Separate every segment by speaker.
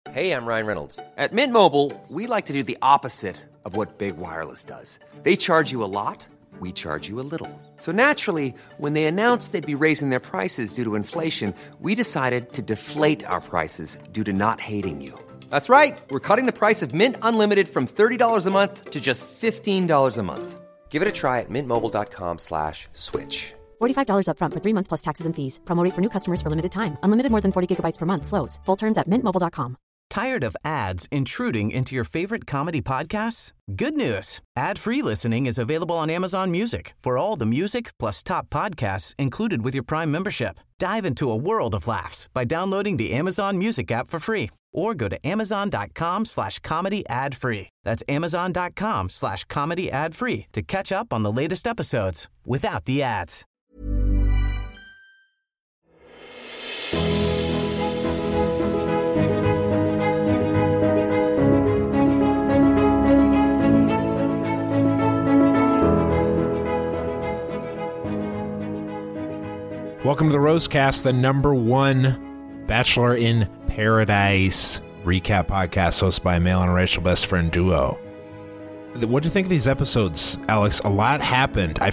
Speaker 1: Hey, I'm Ryan Reynolds.
Speaker 2: At Mint Mobile, we like to do the opposite of what Big Wireless does. They charge you a lot, we charge you a little. So naturally, when they announced they'd be raising their prices due to inflation, we decided to deflate our prices due to not hating you. That's right. We're cutting the price of Mint Unlimited from $30 a month to just $15 a month.
Speaker 1: Give it a try at mintmobile.com/switch.
Speaker 3: $45 up front for 3 months plus taxes and fees. Promo rate for new customers for limited time. Unlimited more than 40 gigabytes per month. Slows full terms at mintmobile.com.
Speaker 4: Tired of ads intruding into your favorite comedy podcasts? Good news. Ad-free listening is available on Amazon Music for all the music plus top podcasts included with your Prime membership. Dive into a world of laughs by downloading the Amazon Music app for free or go to amazon.com/comedy ad-free. That's amazon.com/comedy ad-free to catch up on the latest episodes without the ads.
Speaker 5: Welcome to the Rosecast, the #1 Bachelor in Paradise recap podcast hosted by a male and racial best friend duo. What do you think of these episodes, Alex? A lot happened. I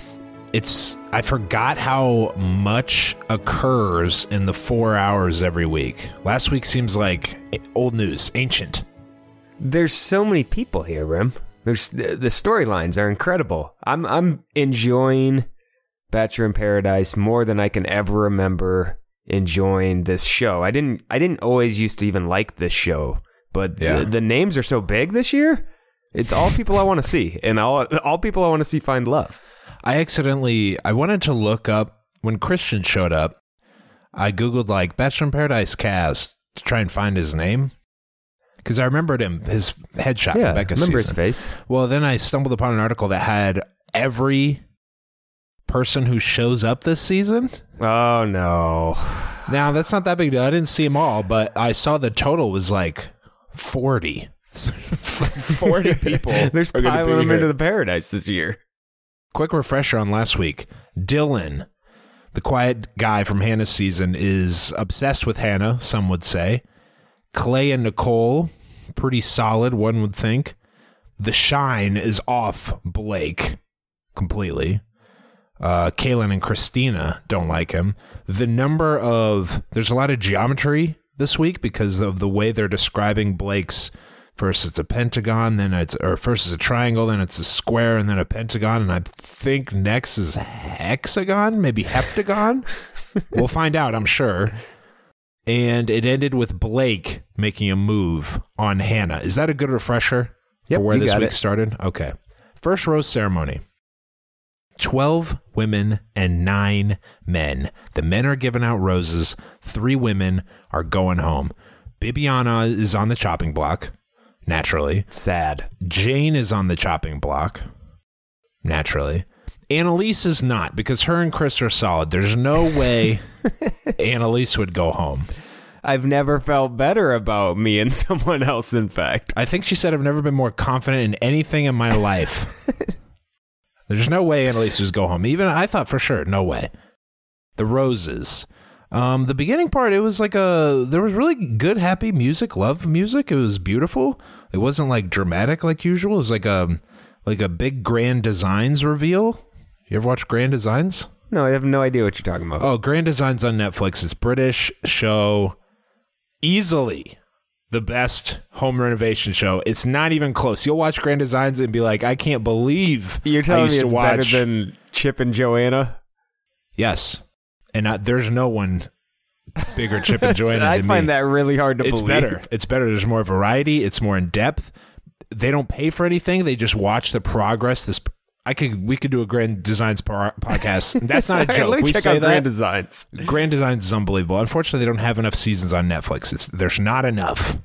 Speaker 5: forgot how much occurs in the 4 hours every week. Last week seems like old news, ancient.
Speaker 6: There's so many people here, Rim. The storylines are incredible. I'm enjoying Bachelor in Paradise more than I can ever remember enjoying this show. I didn't always used to even like this show, but the names are so big this year. It's all people I want to see, and all people I want to see find love.
Speaker 5: I wanted to look up, when Christian showed up, I Googled like Bachelor in Paradise cast to try and find his name. Because I remembered him, his headshot from Becca's season.
Speaker 6: His face.
Speaker 5: Well, then I stumbled upon an article that had every person who shows up this season.
Speaker 6: Oh, no.
Speaker 5: Now, that's not that big deal. I didn't see them all, but I saw the total was like 40. 40 people.
Speaker 6: There's piling them into the Paradise this year.
Speaker 5: Quick refresher on last week. Dylan, the quiet guy from Hannah's season, is obsessed with Hannah, some would say. Clay and Nicole, pretty solid, one would think. The shine is off Blake completely. Kaylin and Christina don't like him. There's a lot of geometry this week because of the way they're describing Blake's. First it's a pentagon, first it's a triangle, then it's a square, and then a pentagon, and I think next is hexagon, maybe heptagon. We'll find out, I'm sure. And it ended with Blake making a move on Hannah. Is that a good refresher for where this week started? Okay. First rose ceremony. 12 women and 9 men. The men are giving out roses. 3 women are going home. Bibiana is on the chopping block, naturally.
Speaker 6: Sad.
Speaker 5: Jane is on the chopping block, naturally. Annalise is not, because her and Chris are solid. There's no way Annalise would go home.
Speaker 6: I've never felt better about me and someone else, in fact.
Speaker 5: I think she said, I've never been more confident in anything in my life. There's no way Annalise would go home. Even I thought for sure, no way. The roses. The beginning part, it was like there was really good, happy music, love music. It was beautiful. It wasn't like dramatic like usual. It was like a big Grand Designs reveal. You ever watch Grand Designs?
Speaker 6: No, I have no idea what you're talking about.
Speaker 5: Oh, Grand Designs on Netflix. It's British show. Easily the best home renovation show. It's not even close. You'll watch Grand Designs and be like, I can't believe
Speaker 6: you're telling me it's better than Chip and Joanna?
Speaker 5: Yes. And there's no one bigger Chip and Joanna than me.
Speaker 6: I find that really hard to believe.
Speaker 5: It's better. There's more variety. It's more in depth. They don't pay for anything. They just watch the progress. We could do a Grand Designs podcast. That's not a joke.
Speaker 6: Let me check out Grand Designs.
Speaker 5: Grand Designs is unbelievable. Unfortunately, they don't have enough seasons on Netflix. There's not enough.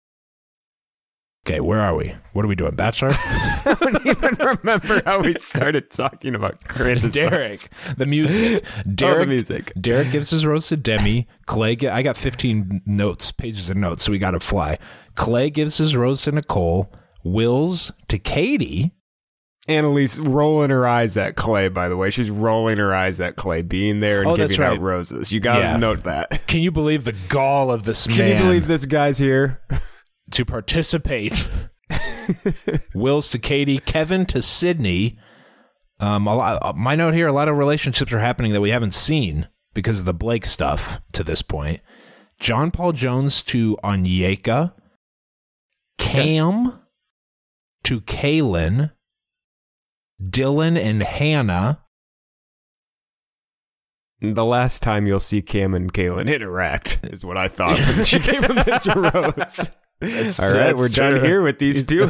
Speaker 5: Okay, where are we? What are we doing? Bachelor?
Speaker 6: I don't even remember how we started talking about Grand Designs.
Speaker 5: Derek, the music.
Speaker 6: The music.
Speaker 5: Derek gives his rose to Demi. Clay, I got 15 pages of notes, so we got to fly. Clay gives his rose to Nicole. Will's to Katie.
Speaker 6: Annalise rolling her eyes at Clay, by the way. She's rolling her eyes at Clay being there and giving out roses. You got to note that.
Speaker 5: Can you believe the gall of this man?
Speaker 6: Can you believe this guy's here?
Speaker 5: To participate. Will's to Katie, Kevin to Sydney. My note here, a lot of relationships are happening that we haven't seen because of the Blake stuff to this point. John Paul Jones to Onyeka. Cam to Kaylin. Dylan and Hannah.
Speaker 6: The last time you'll see Cam and Kaylin interact is what I thought when she gave him this rose. All right, we're done here with these two.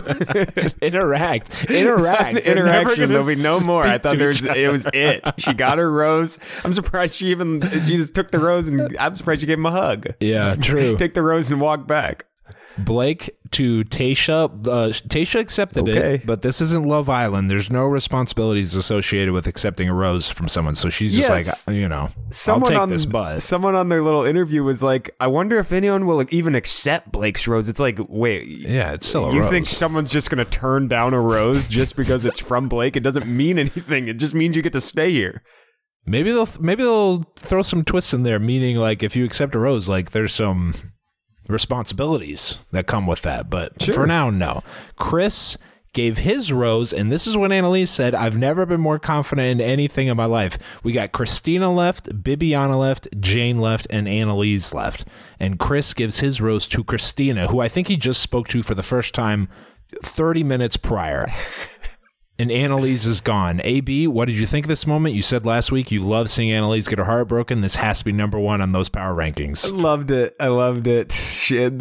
Speaker 5: Interact.
Speaker 6: Interaction. There'll be no more. I thought it was it. She got her rose. I'm surprised she just took the rose, and I'm surprised she gave him a hug.
Speaker 5: Yeah, true.
Speaker 6: Take the rose and walk back.
Speaker 5: Blake to Tayshia. Tayshia accepted it, but this isn't Love Island. There's no responsibilities associated with accepting a rose from someone. So she's just like, I'll take this buzz.
Speaker 6: Someone on their little interview was like, I wonder if anyone will even accept Blake's rose. It's like, wait.
Speaker 5: Yeah, it's still a
Speaker 6: rose.
Speaker 5: You
Speaker 6: think someone's just going to turn down a rose just because it's from Blake? It doesn't mean anything. It just means you get to stay here.
Speaker 5: Maybe they'll throw some twists in there, meaning like if you accept a rose, like there's some responsibilities that come with that, but for now, no. Chris gave his rose, and this is what Annalise said: I've never been more confident in anything in my life. We got Christina left, Bibiana left, Jane left, and Annalise left. And Chris gives his rose to Christina, who I think he just spoke to for the first time 30 minutes prior. And Annalise is gone. AB, what did you think of this moment? You said last week you love seeing Annalise get her heart broken. This has to be number one on those power rankings.
Speaker 6: I loved it. Shit,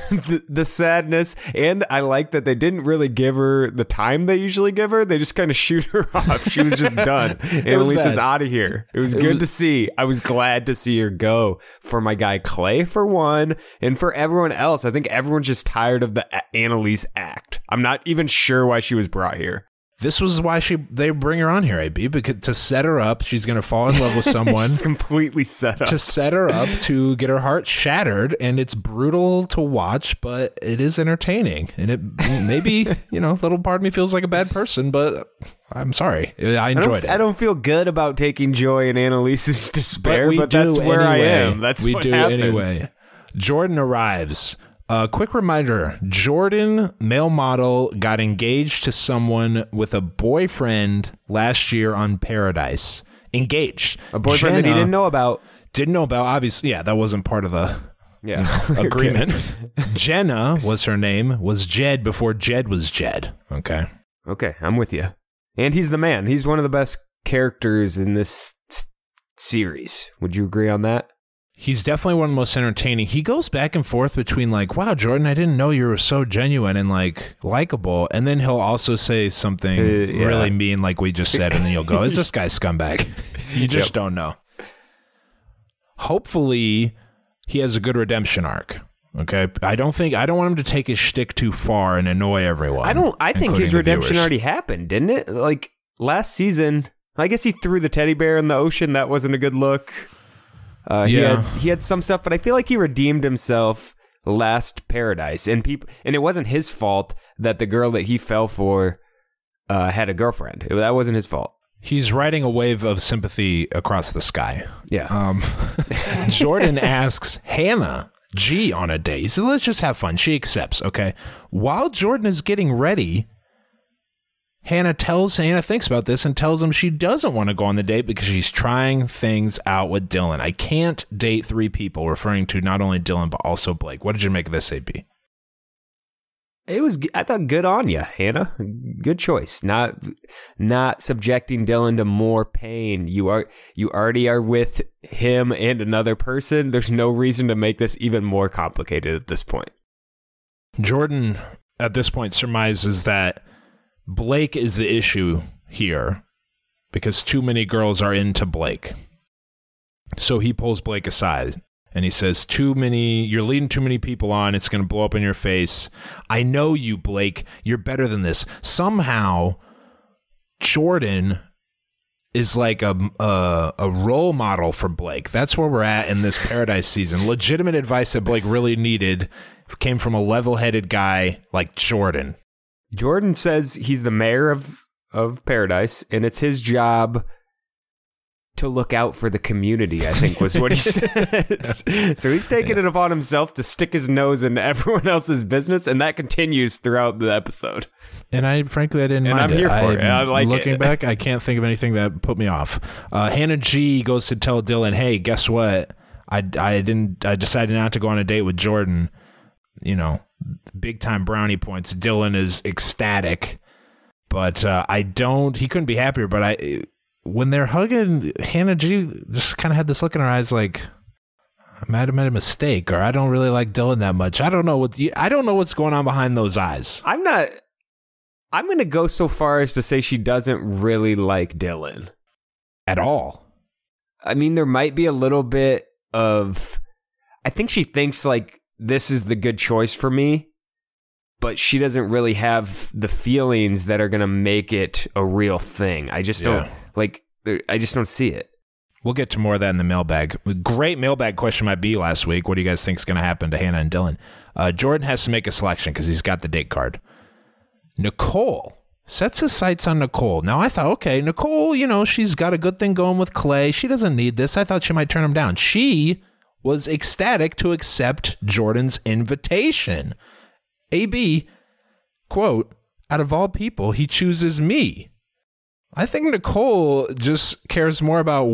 Speaker 6: the sadness. And I like that they didn't really give her the time they usually give her. They just kind of shoot her off. She was just done. Annalise is out of here. It was good to see. I was glad to see her go. For my guy Clay, for one, and for everyone else. I think everyone's just tired of the Annalise act. I'm not even sure why she was brought here.
Speaker 5: This was why they bring her on here, AB, because to set her up. She's going to fall in love with someone.
Speaker 6: She's completely set up.
Speaker 5: To set her up to get her heart shattered, and it's brutal to watch, but it is entertaining. And it maybe, little part of me feels like a bad person, but I'm sorry. I enjoyed it.
Speaker 6: I don't feel good about taking joy in Annalise's despair, but that's where I am. That's what happens. Anyway.
Speaker 5: Jordan arrives. Quick reminder, Jordan, male model, got engaged to someone with a boyfriend last year on Paradise. Engaged.
Speaker 6: A boyfriend that he didn't know about.
Speaker 5: Didn't know about, obviously. Yeah, that wasn't part of the agreement. Jenna was her name, was Jed before Jed was Jed. Okay,
Speaker 6: I'm with you. And he's the man. He's one of the best characters in this series. Would you agree on that?
Speaker 5: He's definitely one of the most entertaining. He goes back and forth between like, wow, Jordan, I didn't know you were so genuine and like likable. And then he'll also say something really mean like we just said. And then you'll go, is this guy scumbag? You just don't know. Hopefully he has a good redemption arc. Okay. I don't want him to take his shtick too far and annoy everyone.
Speaker 6: I think his redemption already happened, didn't it? Like last season, I guess he threw the teddy bear in the ocean. That wasn't a good look. He had some stuff, but I feel like he redeemed himself last Paradise, and it wasn't his fault that the girl that he fell for had a girlfriend. That wasn't his fault.
Speaker 5: He's riding a wave of sympathy across the sky.
Speaker 6: Yeah.
Speaker 5: Jordan asks Hannah G on a date. He said, let's just have fun. She accepts. Okay. While Jordan is getting ready, Hannah thinks about this and tells him she doesn't want to go on the date because she's trying things out with Dylan. I can't date 3 people, referring to not only Dylan, but also Blake. What did you make of this, AB?
Speaker 6: I thought good on you, Hannah. Good choice. Not subjecting Dylan to more pain. You already are with him and another person. There's no reason to make this even more complicated at this point.
Speaker 5: Jordan, at this point, surmises that Blake is the issue here because too many girls are into Blake. So he pulls Blake aside and he says, you're leading too many people on. It's going to blow up in your face. I know you, Blake. You're better than this. Somehow, Jordan is like a role model for Blake. That's where we're at in this Paradise season. Legitimate advice that Blake really needed came from a level-headed guy like Jordan.
Speaker 6: Jordan says he's the mayor of of Paradise, and it's his job to look out for the community, I think was what he said. So he's taking it upon himself to stick his nose in everyone else's business, and that continues throughout the episode.
Speaker 5: And I didn't mind
Speaker 6: I'm
Speaker 5: it.
Speaker 6: here for it. I like
Speaker 5: looking
Speaker 6: it.
Speaker 5: back, I can't think of anything that put me off. Hannah G goes to tell Dylan, hey, guess what? I decided not to go on a date with Jordan. You know, big time brownie points. Dylan is ecstatic, but he couldn't be happier. But when they're hugging, Hannah G just kind of had this look in her eyes like, I might have made a mistake, or I don't really like Dylan that much. I don't know what's going on behind those eyes.
Speaker 6: I'm going to go so far as to say she doesn't really like Dylan
Speaker 5: At all.
Speaker 6: I mean, there might be a little bit of, I think she thinks like this is the good choice for me, but she doesn't really have the feelings that are going to make it a real thing. I just don't see it.
Speaker 5: We'll get to more of that in the mailbag. Great mailbag question by B last week. What do you guys think is going to happen to Hannah and Dylan? Jordan has to make a selection because he's got the date card. Nicole sets his sights on Nicole. Now, I thought, okay, Nicole, she's got a good thing going with Clay. She doesn't need this. I thought she might turn him down. She was ecstatic to accept Jordan's invitation. AB, quote, out of all people, he chooses me. I think Nicole just cares more about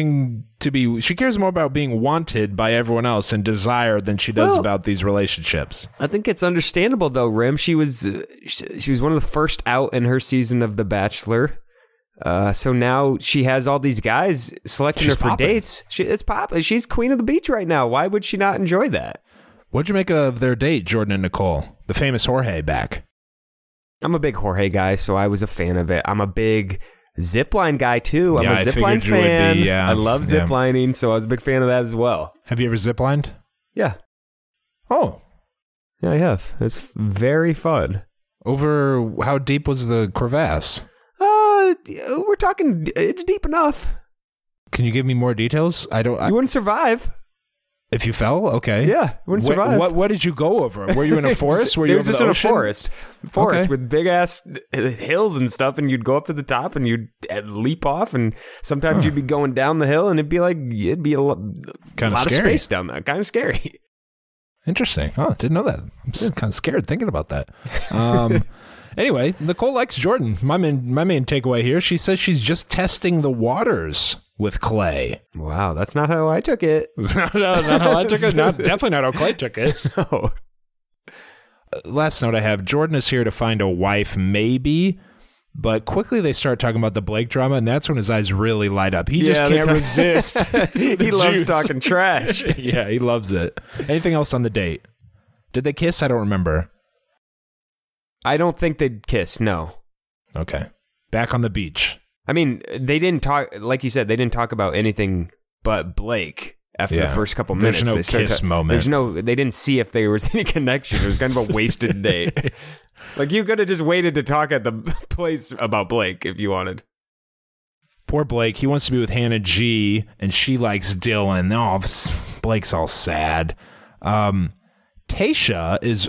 Speaker 5: she cares more about being wanted by everyone else and desired than she does about these relationships.
Speaker 6: I think it's understandable though, Rim. She was one of the first out in her season of The Bachelor. So now she has all these guys selecting her for dates. It's popping. She's queen of the beach right now. Why would she not enjoy that?
Speaker 5: What'd you make of their date, Jordan and Nicole? The famous Jorge back.
Speaker 6: I'm a big Jorge guy, so I was a fan of it. I'm a big zipline guy too. I'm a zipline fan. I love ziplining, so I was a big fan of that as well.
Speaker 5: Have you ever ziplined?
Speaker 6: Yeah.
Speaker 5: Oh.
Speaker 6: Yeah, I have. It's very fun.
Speaker 5: Over how deep was the crevasse?
Speaker 6: We're talking, it's deep enough.
Speaker 5: Can you give me more details?
Speaker 6: You wouldn't survive.
Speaker 5: If you fell? Okay.
Speaker 6: Yeah, you wouldn't survive.
Speaker 5: What did you go over? Were you in a forest? Were you
Speaker 6: just in a forest
Speaker 5: Okay.
Speaker 6: with big ass hills and stuff, and you'd go up to the top and you'd leap off, and sometimes you'd be going down the hill, and it'd be a lot of space down there. Kind of scary.
Speaker 5: Interesting. Oh, didn't know that. I'm just kind of scared thinking about that. Anyway, Nicole likes Jordan. My main takeaway here, she says she's just testing the waters with Clay.
Speaker 6: Wow, that's not how I took it.
Speaker 5: No, not how I took it. Definitely not how Clay took it.
Speaker 6: No.
Speaker 5: Last note I have, Jordan is here to find a wife, maybe, but quickly they start talking about the Blake drama, and that's when his eyes really light up. He just can't resist.
Speaker 6: He loves talking trash.
Speaker 5: Yeah, he loves it. Anything else on the date? Did they kiss? I don't remember.
Speaker 6: I don't think they'd kiss, no.
Speaker 5: Okay. Back on the beach.
Speaker 6: I mean, they didn't talk, like you said, they didn't talk about anything but Blake after the first couple minutes.
Speaker 5: There's no kiss moment.
Speaker 6: They didn't see if there was any connection. It was kind of a wasted date. Like, you could have just waited to talk at the place about Blake if you wanted.
Speaker 5: Poor Blake. He wants to be with Hannah G, and she likes Dylan. Oh, Blake's all sad. Tayshia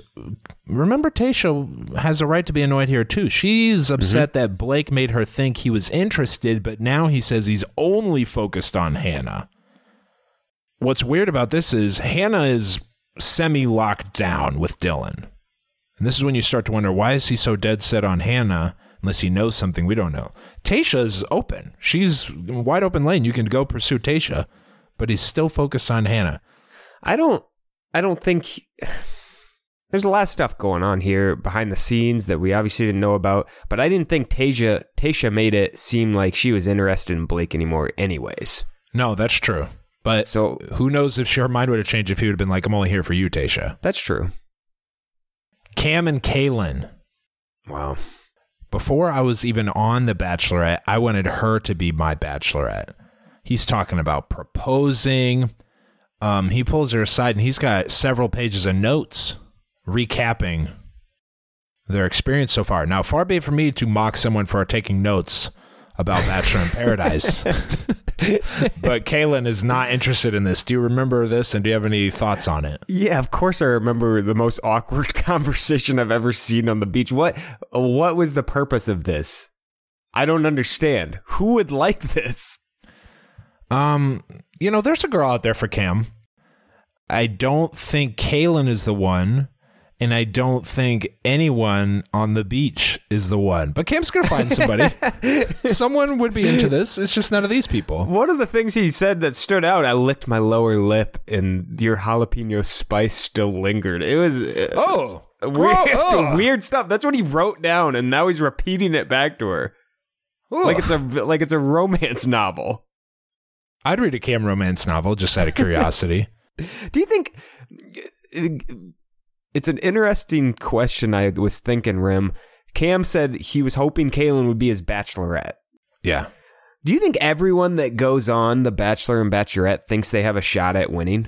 Speaker 5: has a right to be annoyed here too. She's upset that Blake made her think he was interested, but now he says he's only focused on Hannah. What's weird about this is Hannah is semi-locked down with Dylan. And this is when you start to wonder, why is he so dead set on Hannah unless he knows something we don't know? Tayshia's open. She's wide open lane. You can go pursue Tayshia, but he's still focused on Hannah.
Speaker 6: I don't think there's a lot of stuff going on here behind the scenes that we obviously didn't know about, but I didn't think Tayshia made it seem like she was interested in Blake anymore anyways.
Speaker 5: No, that's true. But so who knows if her mind would have changed if he would have been like, I'm only here for you, Tayshia.
Speaker 6: That's true.
Speaker 5: Cam and Kaylin.
Speaker 6: Wow.
Speaker 5: Before I was even on The Bachelorette, I wanted her to be my Bachelorette. He's talking about proposing. He pulls her aside and he's got several pages of notes recapping their experience so far. Now, far be it from me to mock someone for taking notes about Bachelor in Paradise, but Kaylin is not interested in this. Do you remember this, and do you have any thoughts on it?
Speaker 6: Yeah, of course I remember the most awkward conversation I've ever seen on the beach. What was the purpose of this? I don't understand. Who would like this?
Speaker 5: There's a girl out there for Cam. I don't think Kaylin is the one, and I don't think anyone on the beach is the one. But Cam's going to find somebody. Someone would be into this. It's just none of these people.
Speaker 6: One of the things he said that stood out, I licked my lower lip and your jalapeno spice still lingered. It was weird stuff. That's what he wrote down, and now he's repeating it back to her. Like it's a romance novel.
Speaker 5: I'd read a Cam romance novel just out of curiosity.
Speaker 6: Do you think it's an interesting question? I was thinking, Rim. Cam said he was hoping Kaylin would be his bachelorette.
Speaker 5: Yeah.
Speaker 6: Do you think everyone that goes on The Bachelor and Bachelorette thinks they have a shot at winning?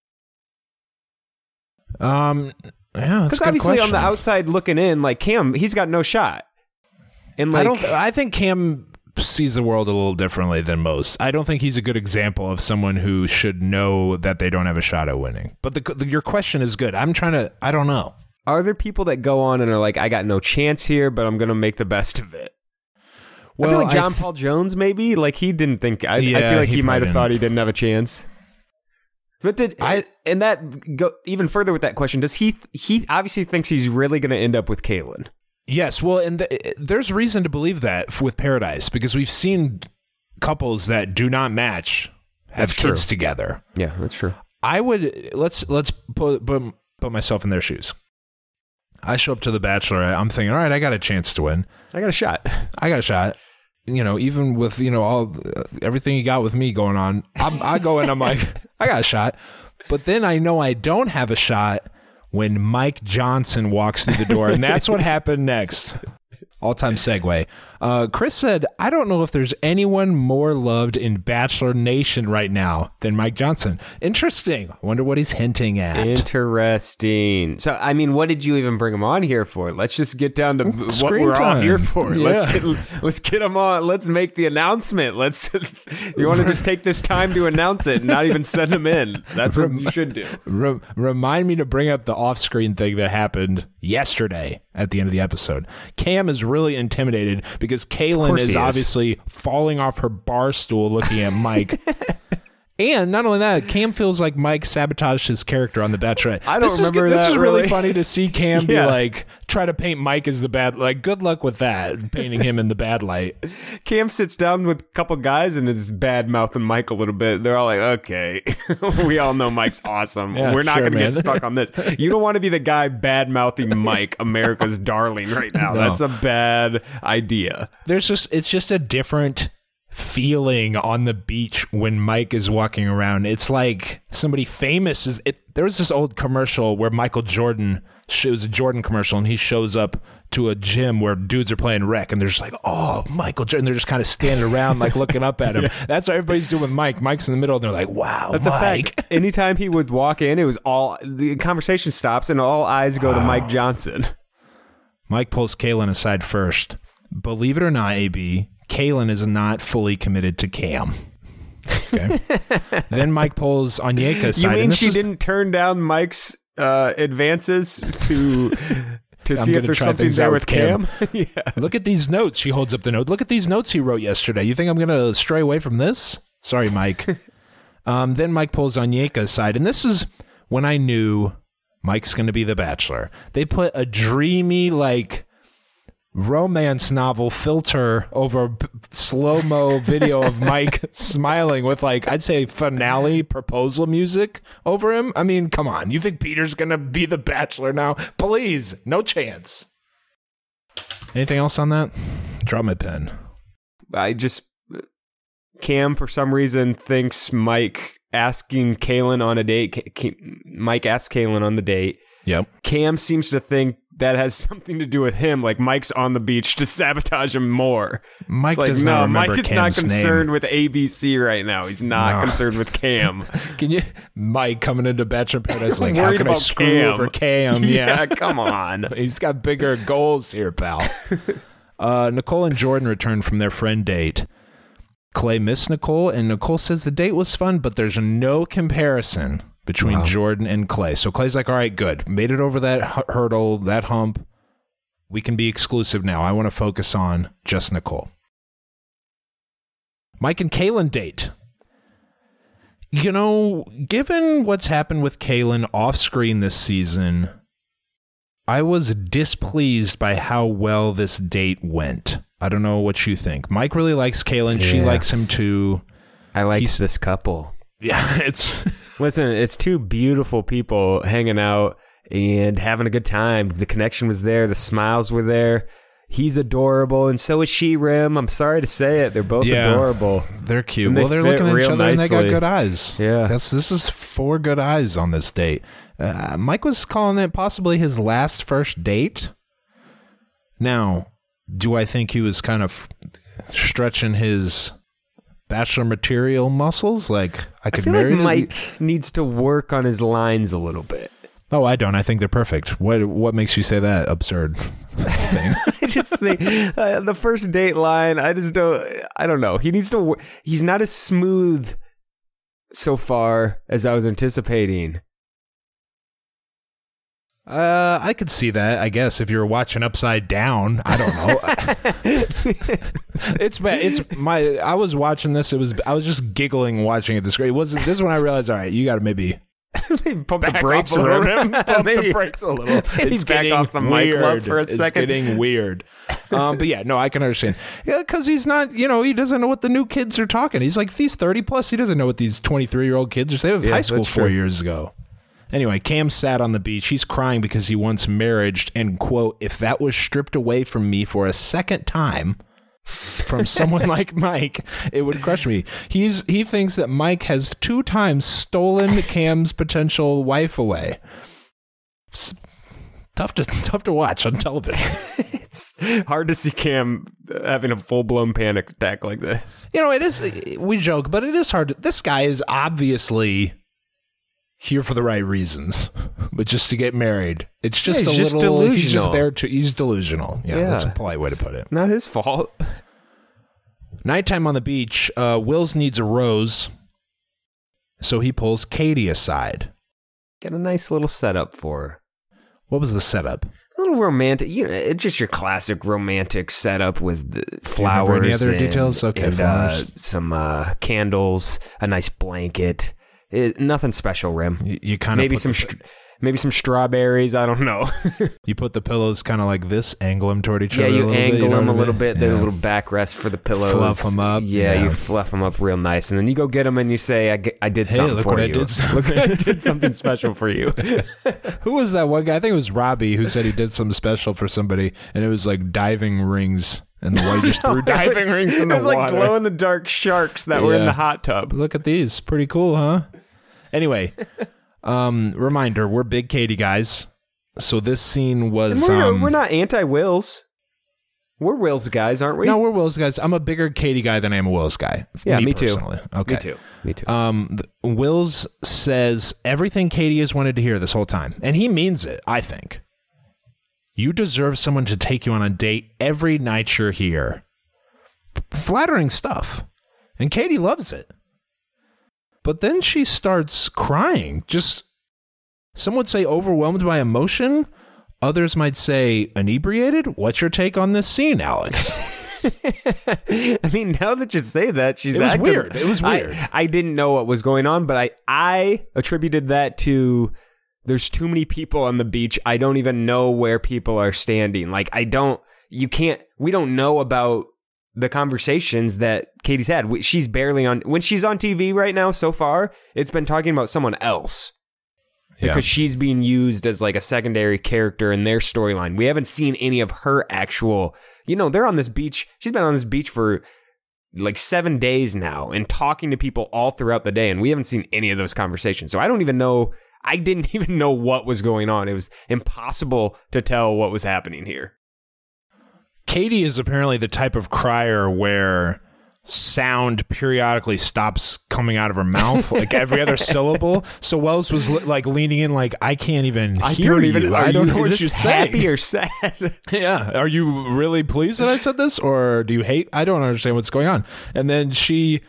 Speaker 5: Yeah, that's
Speaker 6: because obviously on the outside looking in, like Cam, he's got no shot. And
Speaker 5: I think Cam sees the world a little differently than most. I don't think he's a good example of someone who should know that they don't have a shot at winning. But your question is good. I don't know.
Speaker 6: Are there people that go on and are like, I got no chance here, but I'm going to make the best of it? Well, I feel like John Paul Jones, maybe, like he didn't think. I feel like he might have thought he didn't have a chance. But and that go even further with that question? Does he obviously thinks he's really going to end up with Kaylin?
Speaker 5: Yes, well, and there's reason to believe that with Paradise, because we've seen couples that do not match have kids together.
Speaker 6: Yeah, that's true.
Speaker 5: I would let's put myself in their shoes. I show up to The Bachelorette. I'm thinking, all right, I got a chance to win.
Speaker 6: I got a shot.
Speaker 5: Even with all everything you got with me going on, I go in. I'm like, I got a shot. But then I know I don't have a shot when Mike Johnson walks through the door, and that's what happened next. All-time segue. Chris said, I don't know if there's anyone more loved in Bachelor Nation right now than Mike Johnson. Interesting. I wonder what he's hinting at.
Speaker 6: Interesting. So, I mean, what did you even bring him on here for? Let's just get down to what we're all here for.
Speaker 5: Yeah.
Speaker 6: Let's get him on. Let's make the announcement. You want to just take this time to announce it and not even send him in. That's what you should do.
Speaker 5: Remind me to bring up the off-screen thing that happened yesterday at the end of the episode. Cam is really intimidated because Kaylin is obviously falling off her bar stool looking at Mike. And not only that, Cam feels like Mike sabotaged his character on The Bachelorette.
Speaker 6: I don't remember that.
Speaker 5: This is really funny to see Cam be like, try to paint Mike as the bad, like, good luck with that, painting him in the bad light.
Speaker 6: Cam sits down with a couple guys and is bad mouthing Mike a little bit. They're all like, okay, we all know Mike's awesome.
Speaker 5: Yeah,
Speaker 6: we're not going to get stuck on this. You don't want to be the guy bad mouthing Mike, America's darling right now. No. That's a bad idea.
Speaker 5: It's just a different feeling on the beach when Mike is walking around. It's like somebody famous there was this old commercial where Michael Jordan, it was a Jordan commercial, and he shows up to a gym where dudes are playing rec, and they're just like, oh, Michael Jordan. They're just kind of standing around like looking up at him. Yeah. That's what everybody's doing with Mike. Mike's in the middle, and they're like, wow,
Speaker 6: that's
Speaker 5: Mike.
Speaker 6: A fact. Anytime he would walk in, it was the conversation stops and all eyes go to Mike Johnson.
Speaker 5: Mike pulls Kaylin aside first. Believe it or not, AB, Kaylin is not fully committed to Cam. Okay. Then Mike pulls Onyeka aside.
Speaker 6: You mean she didn't turn down Mike's advances to see if there's something there with Cam?
Speaker 5: Yeah. Look at these notes. She holds up the note. Look at these notes he wrote yesterday. You think I'm going to stray away from this? Sorry, Mike. Then Mike pulls Onyeka aside. And this is when I knew Mike's going to be the Bachelor. They put a dreamy, like, romance novel filter over slow-mo video of Mike smiling with, like, I'd say finale proposal music over him. I mean, come on. You think Peter's gonna be the Bachelor now? Please, no chance. Anything else on that? Drop my pen.
Speaker 6: Cam for some reason thinks Mike asking Kaylin on a date. Mike asks Kaylin on the date.
Speaker 5: Yep.
Speaker 6: Cam seems to think that has something to do with him, like Mike's on the beach to sabotage him more.
Speaker 5: Mike does not remember
Speaker 6: Mike is
Speaker 5: Cam's
Speaker 6: not concerned
Speaker 5: name.
Speaker 6: with ABC right now. He's not concerned with Cam.
Speaker 5: Mike coming into Bachelor Paradise like, how can I screw over Cam?
Speaker 6: Yeah, come on.
Speaker 5: He's got bigger goals here, pal. Nicole and Jordan returned from their friend date. Clay missed Nicole, and Nicole says the date was fun, but there's no comparison between Jordan and Clay. So Clay's like, all right, good. Made it over that hurdle, that hump. We can be exclusive now. I want to focus on just Nicole. Mike and Kaylin date. You know, given what's happened with Kaylin off screen this season, I was displeased by how well this date went. I don't know what you think. Mike really likes Kaylin. She likes him too.
Speaker 6: I like this couple.
Speaker 5: Yeah,
Speaker 6: Listen, it's two beautiful people hanging out and having a good time. The connection was there. The smiles were there. He's adorable, and so is she, Rim. I'm sorry to say it. They're both adorable.
Speaker 5: They're cute.
Speaker 6: Well,
Speaker 5: they're looking at each other, and they got good eyes.
Speaker 6: Yeah.
Speaker 5: This is 4 good eyes on this date. Mike was calling it possibly his last first date. Now, do I think he was kind of stretching his Bachelor material muscles? Like, I could marry
Speaker 6: like Mike needs to work on his lines a little bit.
Speaker 5: Oh, I don't. I think they're perfect. What makes you say that absurd thing?
Speaker 6: I just think the first date line, I don't know. He needs to, he's not as smooth so far as I was anticipating.
Speaker 5: I could see that, I guess, if you're watching Upside Down. I don't know. I was watching this. I was just giggling watching it. This is when I realized, all right, you got to maybe
Speaker 6: pump the brakes a little bit.
Speaker 5: Pump the brakes a little.
Speaker 6: It's getting off the mic club for a second.
Speaker 5: It's getting weird. But yeah, no, I can understand. Yeah, because he's not, he doesn't know what the new kids are talking. He's like, these 30 plus, he doesn't know what these 23-year-old kids are saying. They have high school 4 years ago. Anyway, Cam sat on the beach. He's crying because he wants marriage. And, quote, if that was stripped away from me for a second time from someone like Mike, it would crush me. He thinks that Mike has 2 times stolen Cam's potential wife away. It's tough to watch on television.
Speaker 6: It's hard to see Cam having a full-blown panic attack like this.
Speaker 5: It is. We joke, but it is hard. This guy is obviously here for the right reasons, but just to get married. It's just delusional. He's just there he's delusional. Yeah, that's a polite way to put it.
Speaker 6: Not his fault.
Speaker 5: Nighttime on the beach, Wills needs a rose, so he pulls Katie aside.
Speaker 6: Get a nice little setup for her.
Speaker 5: What was the setup?
Speaker 6: A little romantic, it's just your classic romantic setup with the flowers.
Speaker 5: Any other details? Okay, flowers.
Speaker 6: Some candles, a nice blanket. Nothing special, Rim.
Speaker 5: You kind of
Speaker 6: maybe some strawberries. I don't know.
Speaker 5: You put the pillows kind of like this, angle them toward each other.
Speaker 6: Yeah, you angle them a little
Speaker 5: bit.
Speaker 6: They're a little backrest for the pillows.
Speaker 5: Fluff them up.
Speaker 6: Yeah, you fluff them up real nice, and then you go get them and you say, "I did something for you. Look, I did something special for you."
Speaker 5: Who was that one guy? I think it was Robbie who said he did something special for somebody, and it was like diving rings. And the white just threw diving rings in the water.
Speaker 6: It was like glow-in-the-dark sharks that were in the hot tub.
Speaker 5: Look at these. Pretty cool, huh? Anyway, reminder, we're big Katie guys. So this scene was...
Speaker 6: We're not anti-Wills. We're Wills guys, aren't we?
Speaker 5: No, we're Wills guys. I'm a bigger Katie guy than I am a Wills guy.
Speaker 6: Yeah, me
Speaker 5: personally.
Speaker 6: Too.
Speaker 5: Okay.
Speaker 6: Me too.
Speaker 5: Wills says everything Katie has wanted to hear this whole time. And he means it, I think. You deserve someone to take you on a date every night you're here. Flattering stuff. And Katie loves it. But then she starts crying. Just, some would say overwhelmed by emotion. Others might say inebriated. What's your take on this scene, Alex?
Speaker 6: I mean, now that you say that,
Speaker 5: It was weird.
Speaker 6: I didn't know what was going on, but I attributed that to... There's too many people on the beach. I don't even know where people are standing. Like, we don't know about the conversations that Katie's had. She's barely on, when she's on TV right now so far, it's been talking about someone else. Because she's being used as like a secondary character in their storyline. We haven't seen any of her actual, they're on this beach. She's been on this beach for like 7 days now and talking to people all throughout the day. And we haven't seen any of those conversations. So I didn't even know what was going on. It was impossible to tell what was happening here.
Speaker 5: Katie is apparently the type of crier where sound periodically stops coming out of her mouth, like every other syllable. So Wells was like leaning in like, I can't even hear you. I don't know what you're saying.
Speaker 6: Happy or sad?
Speaker 5: Yeah. Are you really pleased that I said this? Or do you hate? I don't understand what's going on. And then she...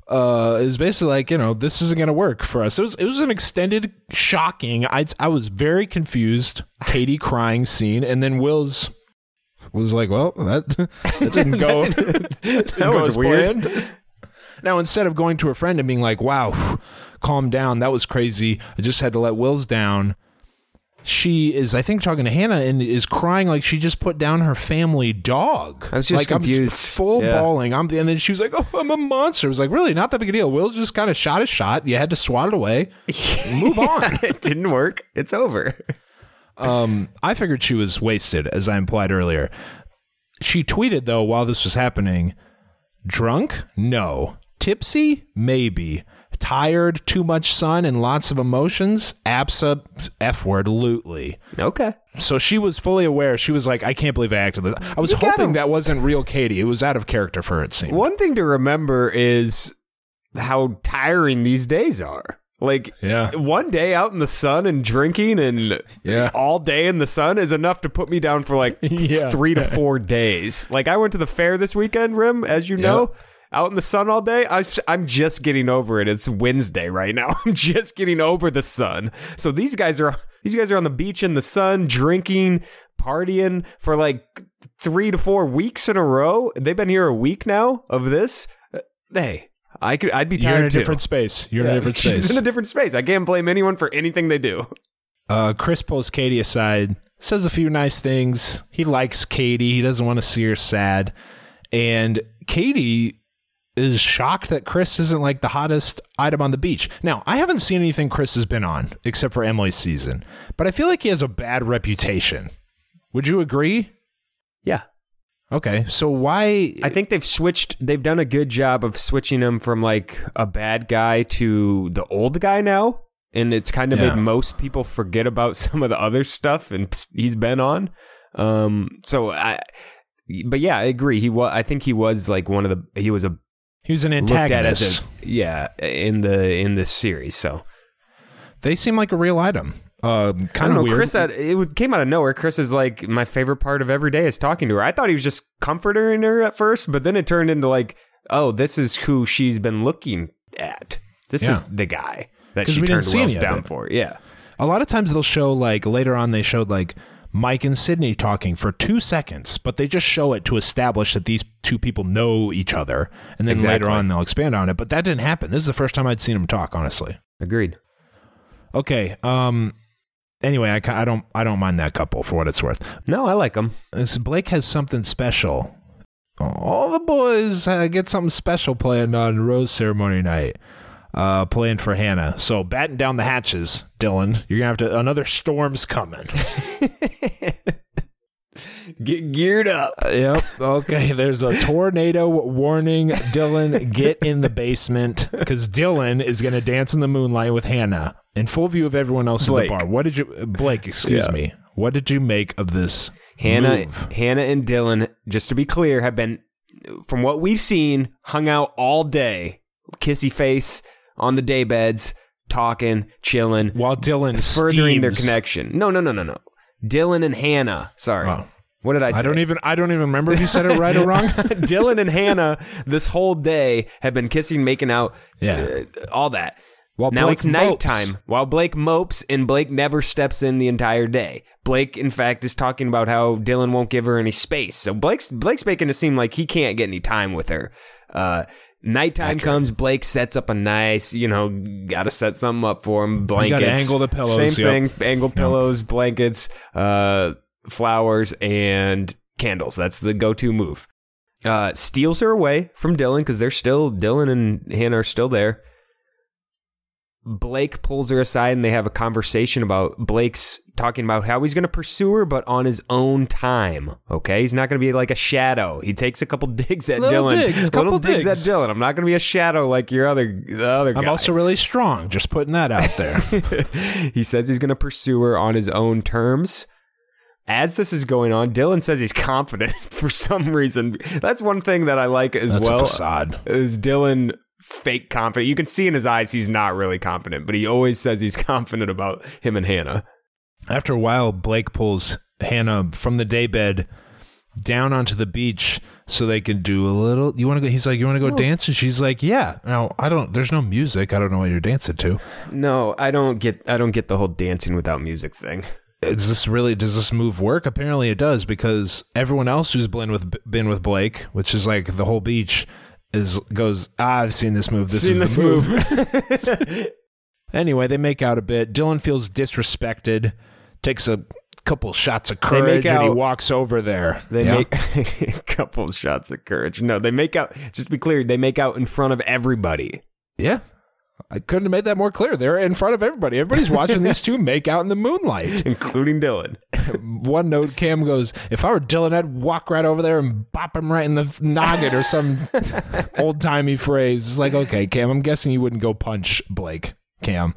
Speaker 5: is basically like, this isn't going to work for us. It was an extended, shocking. I was very confused. Katie crying scene, and then Wills was like, "Well, that didn't go.
Speaker 6: that was weird."
Speaker 5: Now, instead of going to her friend and being like, wow, calm down, that was crazy, I just had to let Wills down, she is, I think, talking to Hannah and is crying like she just put down her family dog.
Speaker 6: I was just confused.
Speaker 5: I'm full bawling. And then she was like, oh, I'm a monster. I was like, really? Not that big a deal. Wills just kind of shot his shot. You had to swat it away. Move on.
Speaker 6: It didn't work. It's over.
Speaker 5: I figured she was wasted, as I implied earlier. She tweeted, though, while this was happening, drunk? No. Tipsy? Maybe. Tired, too much sun, and lots of emotions? F-word-lutely.
Speaker 6: Okay.
Speaker 5: So she was fully aware. She was like, I can't believe I acted this. I was hoping that wasn't real Katie. It was out of character for her, it seemed.
Speaker 6: One thing to remember is how tiring these days are. Like, one day out in the sun and drinking and all day in the sun is enough to put me down for like 3 to 4 days. Like, I went to the fair this weekend, Rim, as you know. Out in the sun all day, I'm just getting over it. It's Wednesday right now. I'm just getting over the sun. So these guys are on the beach in the sun, drinking, partying for like 3 to 4 weeks in a row. They've been here a week now of this. Hey, I'd be tired too.
Speaker 5: You're in a different space. You're in a different space.
Speaker 6: She's in a different space. I can't blame anyone for anything they do.
Speaker 5: Chris pulls Katie aside, says a few nice things. He likes Katie. He doesn't want to see her sad. And Katie is shocked that Chris isn't like the hottest item on the beach. Now, I haven't seen anything Chris has been on except for Emily's season, but I feel like he has a bad reputation. Would you agree?
Speaker 6: Yeah.
Speaker 5: Okay, so why?
Speaker 6: I think they've done a good job of switching him from like a bad guy to the old guy now, and it's kind of made most people forget about some of the other stuff and he's been on. But yeah, I agree. I think he was like he was an
Speaker 5: antagonist.
Speaker 6: In this series. So
Speaker 5: they seem like a real item. Kind of weird.
Speaker 6: Chris it came out of nowhere. Chris is like, my favorite part of every day is talking to her. I thought he was just comforting her at first, but then it turned into like, oh, this is who she's been looking at. This is the guy that she turned Wells down for. Yeah.
Speaker 5: A lot of times they'll show, like, later on they showed like Mike and Sydney talking for 2 seconds, but they just show it to establish that these two people know each other, and then later on they'll expand on it. But that didn't happen. This is the first time I'd seen them talk, honestly.
Speaker 6: Agreed.
Speaker 5: Okay. Anyway, I don't mind that couple for what it's worth.
Speaker 6: No, I like them.
Speaker 5: Blake has something special. All the boys get something special planned on Rose Ceremony night. Playing for Hannah. So batten down the hatches, Dylan. You're gonna have to. Another storm's coming.
Speaker 6: Get geared up.
Speaker 5: Yep. Okay. There's a tornado warning. Dylan, get in the basement because Dylan is gonna dance in the moonlight with Hannah in full view of everyone else at the bar. What did you, Blake? Excuse me. What did you make of this?
Speaker 6: Hannah
Speaker 5: move?
Speaker 6: and Dylan, just to be clear, have been, from what we've seen, hung out all day, kissy face on the day beds, talking, chilling,
Speaker 5: while Dylan
Speaker 6: furthering their
Speaker 5: steams.
Speaker 6: connection. No. Dylan and Hannah. Sorry.
Speaker 5: Oh.
Speaker 6: What did I say?
Speaker 5: I don't even remember if you said it right or wrong.
Speaker 6: Dylan and Hannah this whole day have been kissing, making out, all that.
Speaker 5: While
Speaker 6: now
Speaker 5: Blake
Speaker 6: it's nighttime. While Blake mopes, and Blake never steps in the entire day. Blake, in fact, is talking about how Dylan won't give her any space. So Blake's making it seem like he can't get any time with her. Nighttime comes, Blake sets up a nice, got to set something up for him. Blankets.
Speaker 5: You got to angle the pillows.
Speaker 6: Same thing, angled pillows, blankets, flowers, and candles. That's the go-to move. Steals her away from Dylan because Dylan and Hannah are still there. Blake pulls her aside and they have a conversation about Blake's talking about how he's going to pursue her, but on his own time. Okay. He's not going to be like a shadow. He takes a couple digs at Dylan. Little digs at Dylan. I'm not going to be a shadow like the other guy.
Speaker 5: I'm also really strong. Just putting that out there.
Speaker 6: He says he's going to pursue her on his own terms. As this is going on, Dylan says he's confident for some reason. That's one thing that I like as
Speaker 5: That's
Speaker 6: well.
Speaker 5: A facade.
Speaker 6: Is Dylan fake confident? You can see in his eyes he's not really confident, but he always says he's confident about him and Hannah.
Speaker 5: After a while, Blake pulls Hannah from the daybed down onto the beach so they can do a little. You want to go? He's like, you want to go dance? And she's like, yeah. Now there's no music. I don't know what you're dancing to.
Speaker 6: No, I don't get the whole dancing without music thing.
Speaker 5: Does this move work? Apparently it does, because everyone else who's been with Blake, which is like the whole beach, goes, I've seen this move. This is the move. Anyway, they make out a bit. Dylan feels disrespected, takes a couple shots of courage, and he walks over there.
Speaker 6: They make a couple shots of courage. No, they make out, just to be clear, they make out in front of everybody.
Speaker 5: Yeah. I couldn't have made that more clear. They're in front of everybody. Everybody's watching these two make out in the moonlight.
Speaker 6: Including Dylan.
Speaker 5: One note, Cam goes, if I were Dylan, I'd walk right over there and bop him right in the noggin or some old-timey phrase. It's like, okay, Cam, I'm guessing you wouldn't go punch Blake, Cam.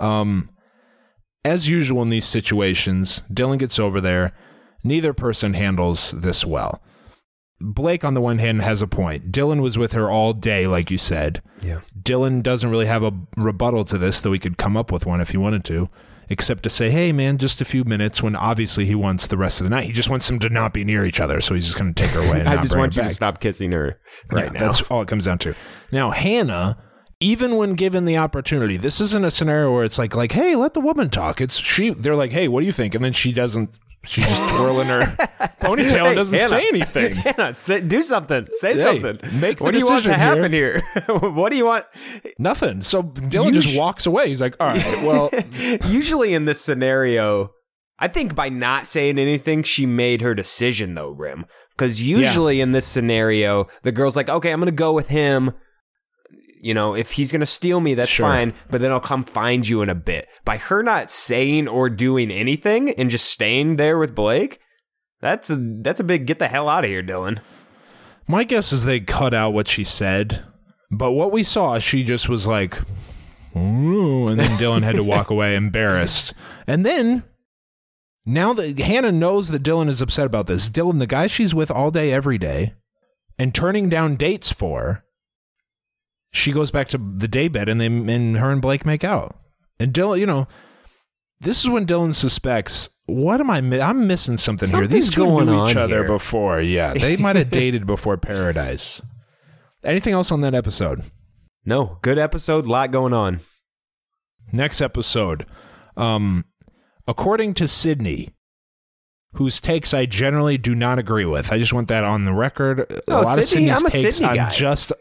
Speaker 5: As usual in these situations, Dylan gets over there. Neither person handles this well. Blake, on the one hand, has a point. Dylan was with her all day, like you said.
Speaker 6: Yeah.
Speaker 5: Dylan doesn't really have a rebuttal to this, though he could come up with one if he wanted to, except to say, hey, man, just a few minutes, when obviously he wants the rest of the night. He just wants them to not be near each other, so he's just going to take her away. And
Speaker 6: I just want you to stop kissing her now.
Speaker 5: That's all it comes down to. Now, Hannah, even when given the opportunity, this isn't a scenario where it's like, hey, let the woman talk. They're like, hey, what do you think? And then she doesn't. She's just twirling her ponytail and doesn't say anything.
Speaker 6: Hannah, do something. Say something.
Speaker 5: Make the
Speaker 6: what do you want to happen here? What do you want?
Speaker 5: Nothing. So Dylan just walks away. He's like, all right, well.
Speaker 6: Usually in this scenario, I think by not saying anything, she made her decision, though, Rim. Because usually in this scenario, the girl's like, okay, I'm going to go with him. You know, if he's going to steal me, that's fine, but then I'll come find you in a bit. By her not saying or doing anything and just staying there with Blake, that's a big get the hell out of here, Dylan.
Speaker 5: My guess is they cut out what she said, but what we saw, she just was like, ooh, and then Dylan had to walk away embarrassed. And then, now that Hannah knows that Dylan is upset about this, Dylan, the guy she's with all day, every day, and turning down dates for, she goes back to the daybed, and her and Blake make out. And Dylan, this is when Dylan suspects, what am I'm missing something here. These two knew each other before. Yeah, they might have dated before Paradise. Anything else on that episode?
Speaker 6: No, good episode, lot going on.
Speaker 5: Next episode. According to Sydney, whose takes I generally do not agree with. I just want that on the record.
Speaker 6: No,
Speaker 5: a lot
Speaker 6: Sydney,
Speaker 5: of Sydney's
Speaker 6: I'm a
Speaker 5: takes,
Speaker 6: Sydney guy.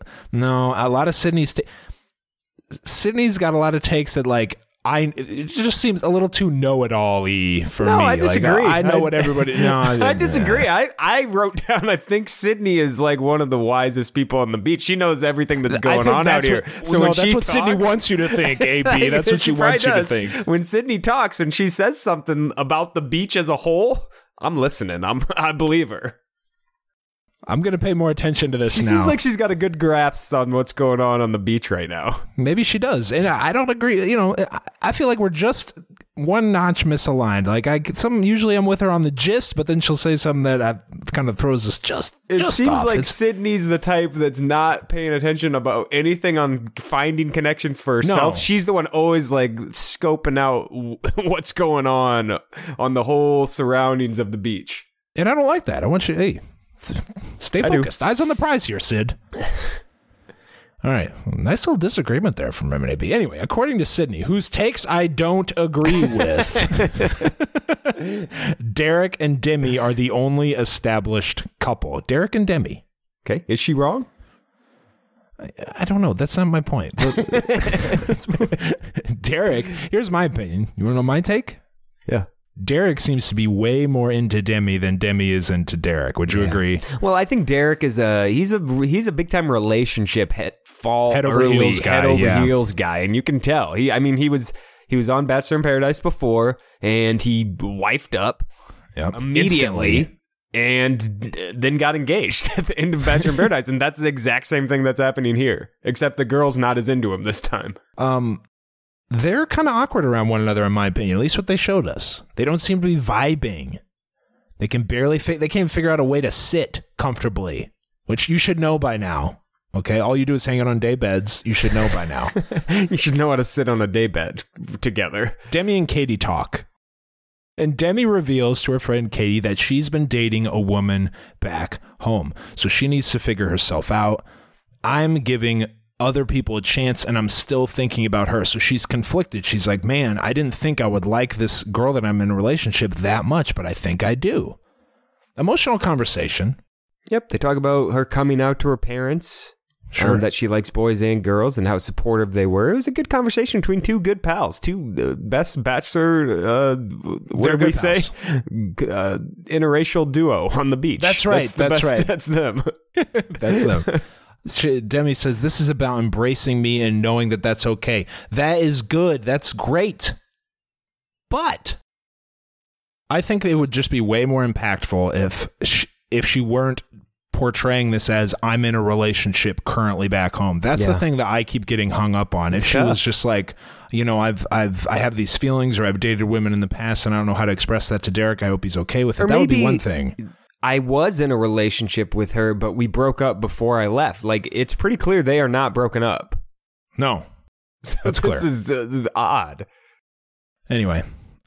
Speaker 5: A lot of Sydney's Sydney's got a lot of takes that, like, it just seems a little too know-it-all-y for me.
Speaker 6: No, I disagree.
Speaker 5: Like, I know what everybody... No,
Speaker 6: I disagree. I wrote down, I think Sydney is like one of the wisest people on the beach. She knows everything that's going on out here.
Speaker 5: That's what Sydney wants you to think, AB. That's what she wants you to think.
Speaker 6: When Sydney talks and she says something about the beach as a whole, I'm listening. I believe her.
Speaker 5: I'm going to pay more attention to this now.
Speaker 6: She seems like she's got a good grasp on what's going on the beach right now.
Speaker 5: Maybe she does. And I don't agree. I feel like we're just one notch misaligned. Like usually I'm with her on the gist, but then she'll say something that kind of throws us just
Speaker 6: seems
Speaker 5: off.
Speaker 6: Like Sydney's the type that's not paying attention about anything on finding connections for herself. No. She's the one always like scoping out what's going on the whole surroundings of the beach.
Speaker 5: And I don't like that. I want you to, stay focused. Eyes on the prize here, Sid. All right. Nice little disagreement there from M&AB. Anyway, according to Sydney, whose takes I don't agree with, Derek and Demi are the only established couple. Derek and Demi.
Speaker 6: Okay. Is she wrong?
Speaker 5: I don't know. That's not my point. Derek, here's my opinion. You want to know my take?
Speaker 6: Yeah.
Speaker 5: Derek seems to be way more into Demi than Demi is into Derek. Would you agree?
Speaker 6: Well, I think Derek is he's a big time relationship head over heels guy, and you can tell. He was on Bachelor in Paradise before, and he wifed up immediately. And then got engaged at the end of Bachelor in Paradise, and that's the exact same thing that's happening here, except the girl's not as into him this time.
Speaker 5: They're kind of awkward around one another, in my opinion. At least what they showed us. They don't seem to be vibing. They can barely they can't figure out a way to sit comfortably, which you should know by now. Okay, all you do is hang out on day beds. You should know by now.
Speaker 6: You should know how to sit on a day bed together.
Speaker 5: Demi and Katie talk. And Demi reveals to her friend Katie that she's been dating a woman back home. So she needs to figure herself out. I'm giving other people a chance, and I'm still thinking about her. So she's conflicted. She's like, man, I didn't think I would like this girl that I'm in a relationship that much, but I think I do. Emotional conversation.
Speaker 6: Yep. They talk about her coming out to her parents.
Speaker 5: Sure.
Speaker 6: That she likes boys and girls and how supportive they were. It was a good conversation between two good pals, two best bachelor, what did we say? Interracial duo on the beach.
Speaker 5: That's right. That's right.
Speaker 6: That's them.
Speaker 5: That's them. Demi says, this is about embracing me and knowing that that's okay. That is good. That's great. But I think it would just be way more impactful if she weren't portraying this as I'm in a relationship currently back home. That's the thing that I keep getting hung up on. If she was just like, you know, I have these feelings, or I've dated women in the past and I don't know how to express that to Derek. I hope he's okay with it. That would be one thing.
Speaker 6: I was in a relationship with her, but we broke up before I left. Like, it's pretty clear they are not broken up.
Speaker 5: No, that's clear.
Speaker 6: This is odd.
Speaker 5: Anyway,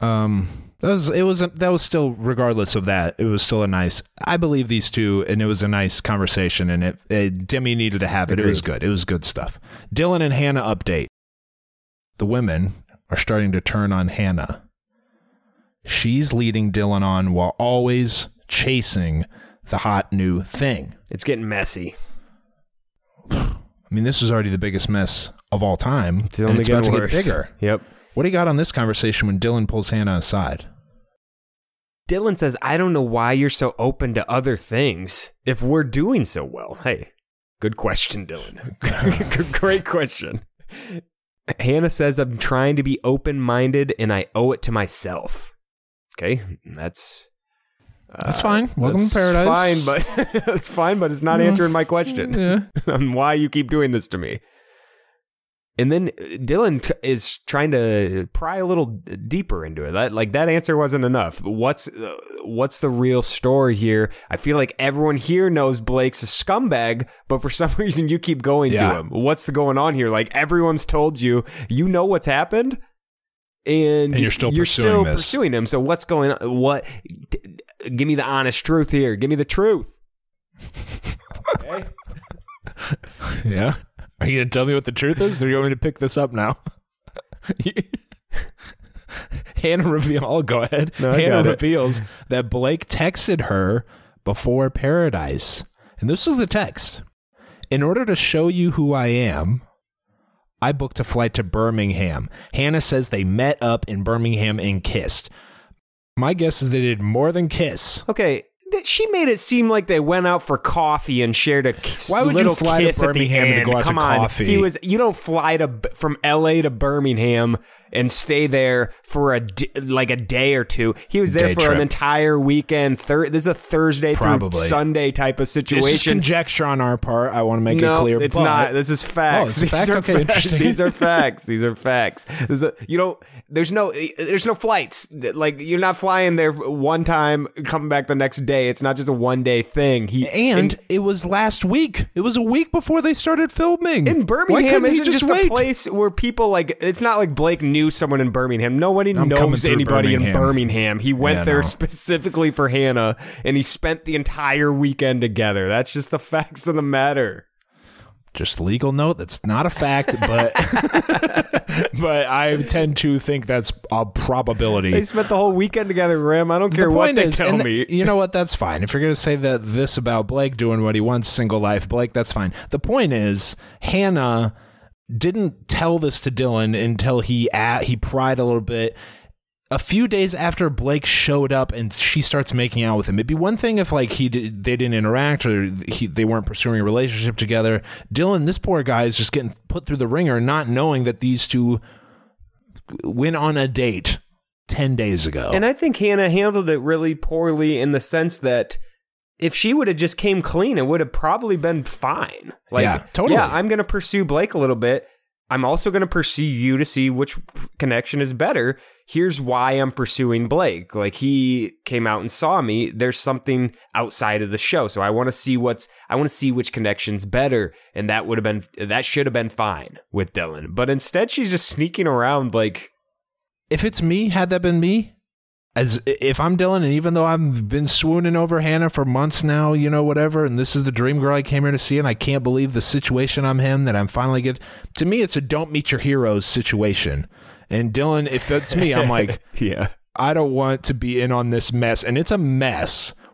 Speaker 5: that was still, regardless of that, it was still I believe these two, and it was a nice conversation, and Demi needed to have it. Agreed. It was good. It was good stuff. Dylan and Hannah update. The women are starting to turn on Hannah. She's leading Dylan on while always chasing the hot new thing.
Speaker 6: It's getting messy.
Speaker 5: I mean, this is already the biggest mess of all time.
Speaker 6: It's only
Speaker 5: about
Speaker 6: getting
Speaker 5: to
Speaker 6: worse.
Speaker 5: Get bigger.
Speaker 6: Yep.
Speaker 5: What do you got on this conversation when Dylan pulls Hannah aside?
Speaker 6: Dylan says, I don't know why you're so open to other things if we're doing so well. Hey, good question, Dylan. Great question. Hannah says, I'm trying to be open-minded and I owe it to myself. Okay, that's
Speaker 5: fine. Welcome to paradise.
Speaker 6: That's fine, but it's not answering my question on why you keep doing this to me. And then Dylan is trying to pry a little deeper into it. That answer wasn't enough. What's the real story here? I feel like everyone here knows Blake's a scumbag, but for some reason you keep going to him. What's going on here? Like, everyone's told you know what's happened, and you're still pursuing him. So what's going on? Give me the honest truth here. Give me the truth. Okay.
Speaker 5: Yeah. Are you going to tell me what the truth is? Or do you want me to pick this up now? Hannah reveals that Blake texted her before Paradise. And this is the text. In order to show you who I am, I booked a flight to Birmingham. Hannah says they met up in Birmingham and kissed. My guess is they did more than kiss.
Speaker 6: Okay. She made it seem like they went out for coffee and shared a
Speaker 5: Why would
Speaker 6: little
Speaker 5: you fly
Speaker 6: kiss
Speaker 5: to Birmingham
Speaker 6: at the end.
Speaker 5: to go out
Speaker 6: Come
Speaker 5: to
Speaker 6: on.
Speaker 5: coffee?
Speaker 6: You don't fly from LA to Birmingham and stay there for a day or two. He was there for an entire weekend. This is a Thursday through Sunday type of situation.
Speaker 5: This is conjecture on our part. I want to make it clear.
Speaker 6: No, it's not. This is facts.
Speaker 5: Oh, it's a fact? Okay, interesting.
Speaker 6: These are facts. These are facts. There's no flights. Like, you're not flying there one time, coming back the next day. It's not just a one-day thing.
Speaker 5: It was last week. It was a week before they started filming.
Speaker 6: In Birmingham, isn't just a place where people, it's not like Blake knew someone in Birmingham. Nobody knows anybody in Birmingham. He went there specifically for Hannah, and he spent the entire weekend together. That's just the facts of the matter.
Speaker 5: Just legal note, that's not a fact, but but I tend to think that's a probability.
Speaker 6: They spent the whole weekend together, Ram. I don't care what they tell me.
Speaker 5: You know what? That's fine. If you're going to say this about Blake doing what he wants, single life Blake, that's fine. The point is, Hannah didn't tell this to Dylan until he pried a little bit. A few days after Blake showed up and she starts making out with him. It'd be one thing if they didn't interact or they weren't pursuing a relationship together. Dylan, this poor guy, is just getting put through the ringer, not knowing that these two went on a date 10 days ago.
Speaker 6: And I think Hannah handled it really poorly in the sense that if she would have just came clean, it would have probably been fine.
Speaker 5: Totally.
Speaker 6: Yeah, I'm going to pursue Blake a little bit. I'm also going to pursue you to see which connection is better. Here's why I'm pursuing Blake. Like, he came out and saw me. There's something outside of the show. So I want to see which connection's better. And that should have been fine with Dylan. But instead, she's just sneaking around like.
Speaker 5: If it's me, had that been me, if I'm Dylan, and even though I've been swooning over Hannah for months now, whatever, and this is the dream girl I came here to see, and I can't believe the situation I'm in, that I'm finally to me, it's a don't meet your heroes situation. And Dylan, if it's me, I'm like,
Speaker 6: yeah,
Speaker 5: I don't want to be in on this mess. And it's a mess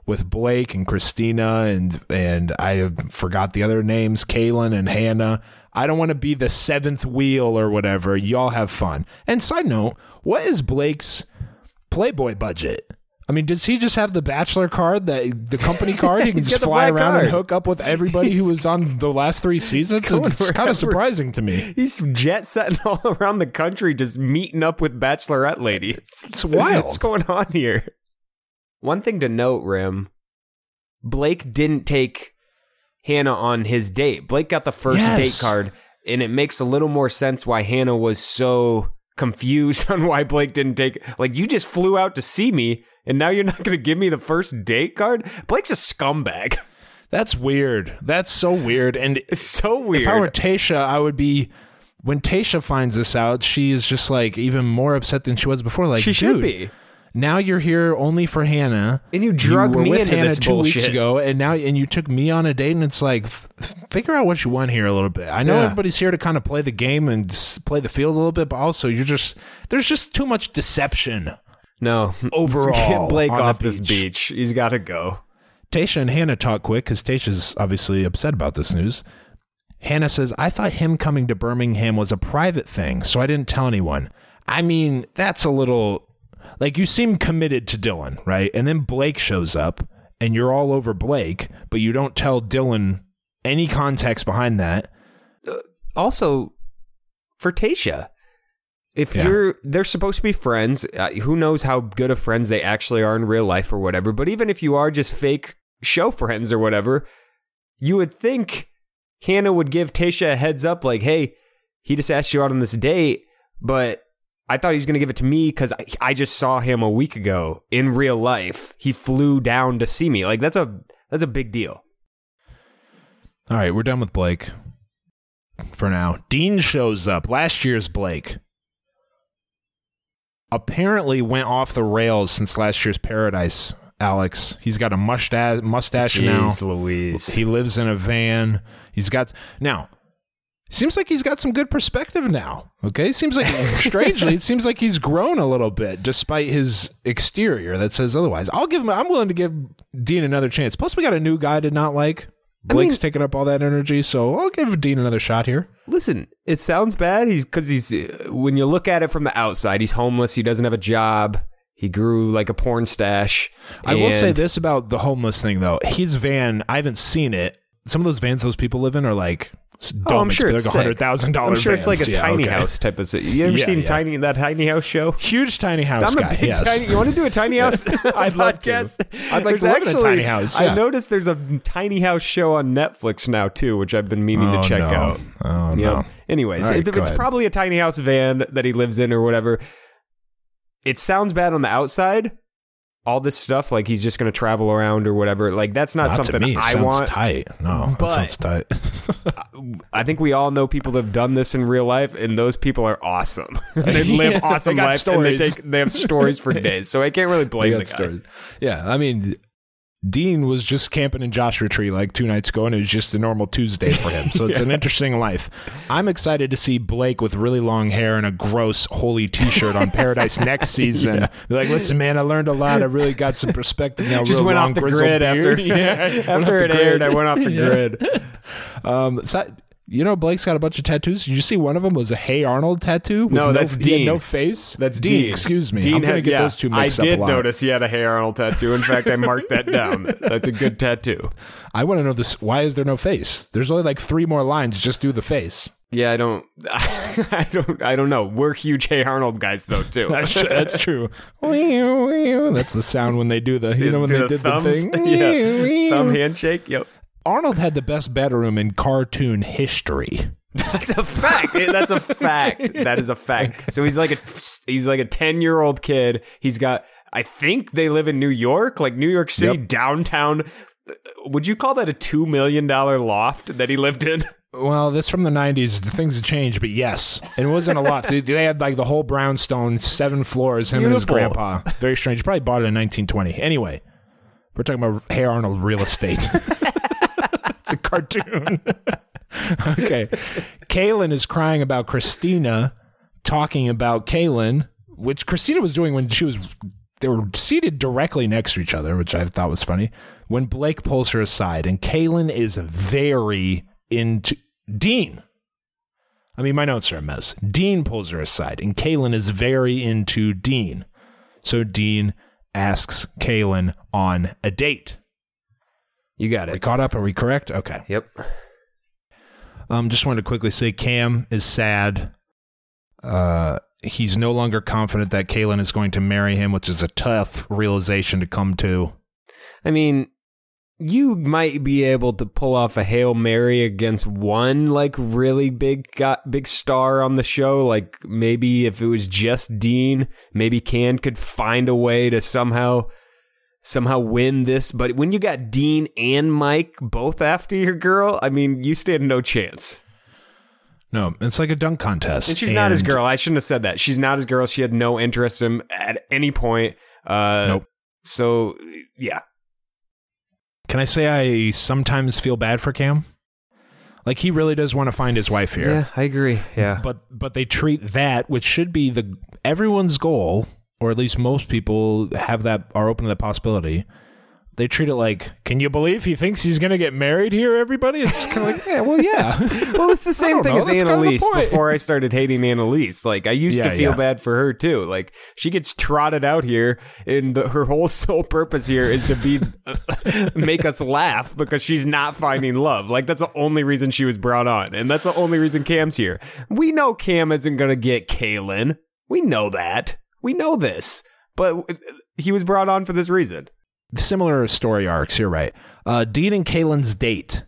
Speaker 5: with Blake and Christina and I forgot the other names, Kaylin and Hannah. I don't want to be the seventh wheel or whatever. Y'all have fun. And side note, what is Blake's Playboy budget? I mean, does he just have the bachelor card, the company card? He can just fly around and hook up with everybody who was on the last 3 seasons? It's kind of surprising to me.
Speaker 6: He's jet setting all around the country, just meeting up with bachelorette ladies.
Speaker 5: It's wild.
Speaker 6: What's going on here? One thing to note, Rim, Blake didn't take Hannah on his date. Blake got the first date card, and it makes a little more sense why Hannah was so confused on why Blake didn't take it. Like, you just flew out to see me, and now you're not going to give me the first date card? Blake's a scumbag.
Speaker 5: That's weird. That's so weird. And
Speaker 6: it's so weird.
Speaker 5: If I were Tayshia, I would be... When Tayshia finds this out, she is just like even more upset than she was before. Like,
Speaker 6: she should be.
Speaker 5: Now you're here only for Hannah.
Speaker 6: And you drug me into
Speaker 5: Hannah
Speaker 6: this
Speaker 5: 2
Speaker 6: bullshit.
Speaker 5: weeks ago, and you took me on a date, and it's like, figure out what you want here a little bit. I know everybody's here to kind of play the game and play the field a little bit, but also there's just too much deception.
Speaker 6: No,
Speaker 5: overall,
Speaker 6: get Blake
Speaker 5: on
Speaker 6: off
Speaker 5: the
Speaker 6: this beach. He's got to go.
Speaker 5: Tayshia and Hannah talk quick because Tayshia's obviously upset about this news. Hannah says, I thought him coming to Birmingham was a private thing, so I didn't tell anyone. I mean, that's a little... Like, you seem committed to Dylan, right? And then Blake shows up, and you're all over Blake, but you don't tell Dylan any context behind that.
Speaker 6: Also, for Tayshia, if they're supposed to be friends, who knows how good of friends they actually are in real life or whatever, but even if you are just fake show friends or whatever, you would think Hannah would give Tayshia a heads up, like, hey, he just asked you out on this date, but I thought he was going to give it to me because I just saw him a week ago in real life. He flew down to see me. Like, that's a big deal.
Speaker 5: All right, we're done with Blake for now. Dean shows up. Last year's Blake apparently went off the rails since last year's Paradise, Alex. He's got a mustache now.
Speaker 6: Jeez Louise.
Speaker 5: He lives in a van. Seems like he's got some good perspective now. Okay, seems like strangely, it seems like he's grown a little bit despite his exterior that says otherwise. I'm willing to give Dean another chance. Plus, we got a new guy to not like. Blake's taking up all that energy, so I'll give Dean another shot here.
Speaker 6: Listen, it sounds bad. He's when you look at it from the outside, he's homeless. He doesn't have a job. He grew like a porn stash.
Speaker 5: I will say this about the homeless thing though. His van, I haven't seen it. Some of those vans those people live in are like.
Speaker 6: I'm sure it's
Speaker 5: like $100,000.
Speaker 6: I'm sure it's like a tiny
Speaker 5: okay.
Speaker 6: house type of. You ever seen that tiny house show?
Speaker 5: Huge tiny house guy. Yes.
Speaker 6: You want to do a tiny house?
Speaker 5: I'd love to. I'd like to live in a tiny house. Yeah.
Speaker 6: I noticed there's a tiny house show on Netflix now too, which I've been meaning to check out.
Speaker 5: Oh no.
Speaker 6: Anyways,
Speaker 5: right,
Speaker 6: it's probably a tiny house van that he lives in or whatever. It sounds bad on the outside. All this stuff, like he's just going to travel around or whatever. Like that's not something I want.
Speaker 5: Tight. No, that sounds tight.
Speaker 6: I think we all know people that have done this in real life, and those people are awesome. They live awesome lives, and they have stories for days. So I can't really blame the guy.
Speaker 5: Stories. Yeah, I mean, Dean was just camping in Joshua Tree like 2 nights ago, and it was just a normal Tuesday for him. So it's an interesting life. I'm excited to see Blake with really long hair and a gross holy T-shirt on Paradise next season. Be like, listen, man, I learned a lot. I really got some perspective now.
Speaker 6: Just went off the grid after it aired. I went off the grid.
Speaker 5: Blake's got a bunch of tattoos. Did you see one of them was a Hey Arnold tattoo?
Speaker 6: No, that's Dean.
Speaker 5: No face.
Speaker 6: That's Dean.
Speaker 5: Excuse me. I'm going to get those two mixed up a lot.
Speaker 6: I did notice he had a Hey Arnold tattoo. In fact, I marked that down. That's a good tattoo.
Speaker 5: I want to know this. Why is there no face? There's only like 3 more lines. Just do the face.
Speaker 6: Yeah, I don't know. We're huge Hey Arnold guys though too.
Speaker 5: That's true. That's the sound when they do when they did
Speaker 6: thumbs,
Speaker 5: the thing.
Speaker 6: Yeah. Thumb handshake. Yep.
Speaker 5: Arnold had the best bedroom in cartoon history.
Speaker 6: That's a fact. That's a fact. That is a fact. So he's like a 10-year-old kid. He's got. I think they live in New York, like New York City, downtown. Would you call that a $2 million loft that he lived in?
Speaker 5: Well, this from the 90s. Things have changed, but yes. And it wasn't a loft. They had like the whole brownstone, 7 floors, him and his grandpa. Very strange. He probably bought it in 1920. Anyway, we're talking about Hey Arnold real estate. It's a cartoon. Okay. Kaylin is crying about Christina talking about Kaylin, which Christina was doing when she was they were seated directly next to each other, which I thought was funny, when Blake pulls her aside, and Kaylin is very into Dean. I mean, my notes are a mess. Dean pulls her aside, and Kaylin is very into Dean. So Dean asks Kaylin on a date.
Speaker 6: You got it.
Speaker 5: We caught up? Are we correct? Okay.
Speaker 6: Yep.
Speaker 5: Just wanted to quickly say Cam is sad. He's no longer confident that Kaylin is going to marry him, which is a tough realization to come to.
Speaker 6: I mean, you might be able to pull off a Hail Mary against one like really big star on the show. Like maybe if it was just Dean, maybe Can could find a way to somehow win this. But when you got Dean and Mike both after your girl, I mean, you stand no chance.
Speaker 5: No, it's like a dunk contest.
Speaker 6: And she's not his girl. I shouldn't have said that. She's not his girl. She had no interest in him at any point.
Speaker 5: Nope.
Speaker 6: So, yeah.
Speaker 5: Can I say I sometimes feel bad for Cam? Like, he really does want to find his wife here.
Speaker 6: Yeah, I agree. Yeah.
Speaker 5: But they treat that, which should be everyone's goal, or at least most people are open to that possibility. They treat it like, can you believe he thinks he's going to get married here, everybody? It's just kind of like, yeah, well, yeah.
Speaker 6: Well, it's the same thing as Annalise before I started hating Annalise. Like, I used to feel bad for her, too. Like, she gets trotted out here, and her whole sole purpose here is to make us laugh because she's not finding love. Like, that's the only reason she was brought on, and that's the only reason Cam's here. We know Cam isn't going to get Kaylin. We know that. We know this. But he was brought on for this reason.
Speaker 5: Similar story arcs, you're right. Dean and Kaylin's date.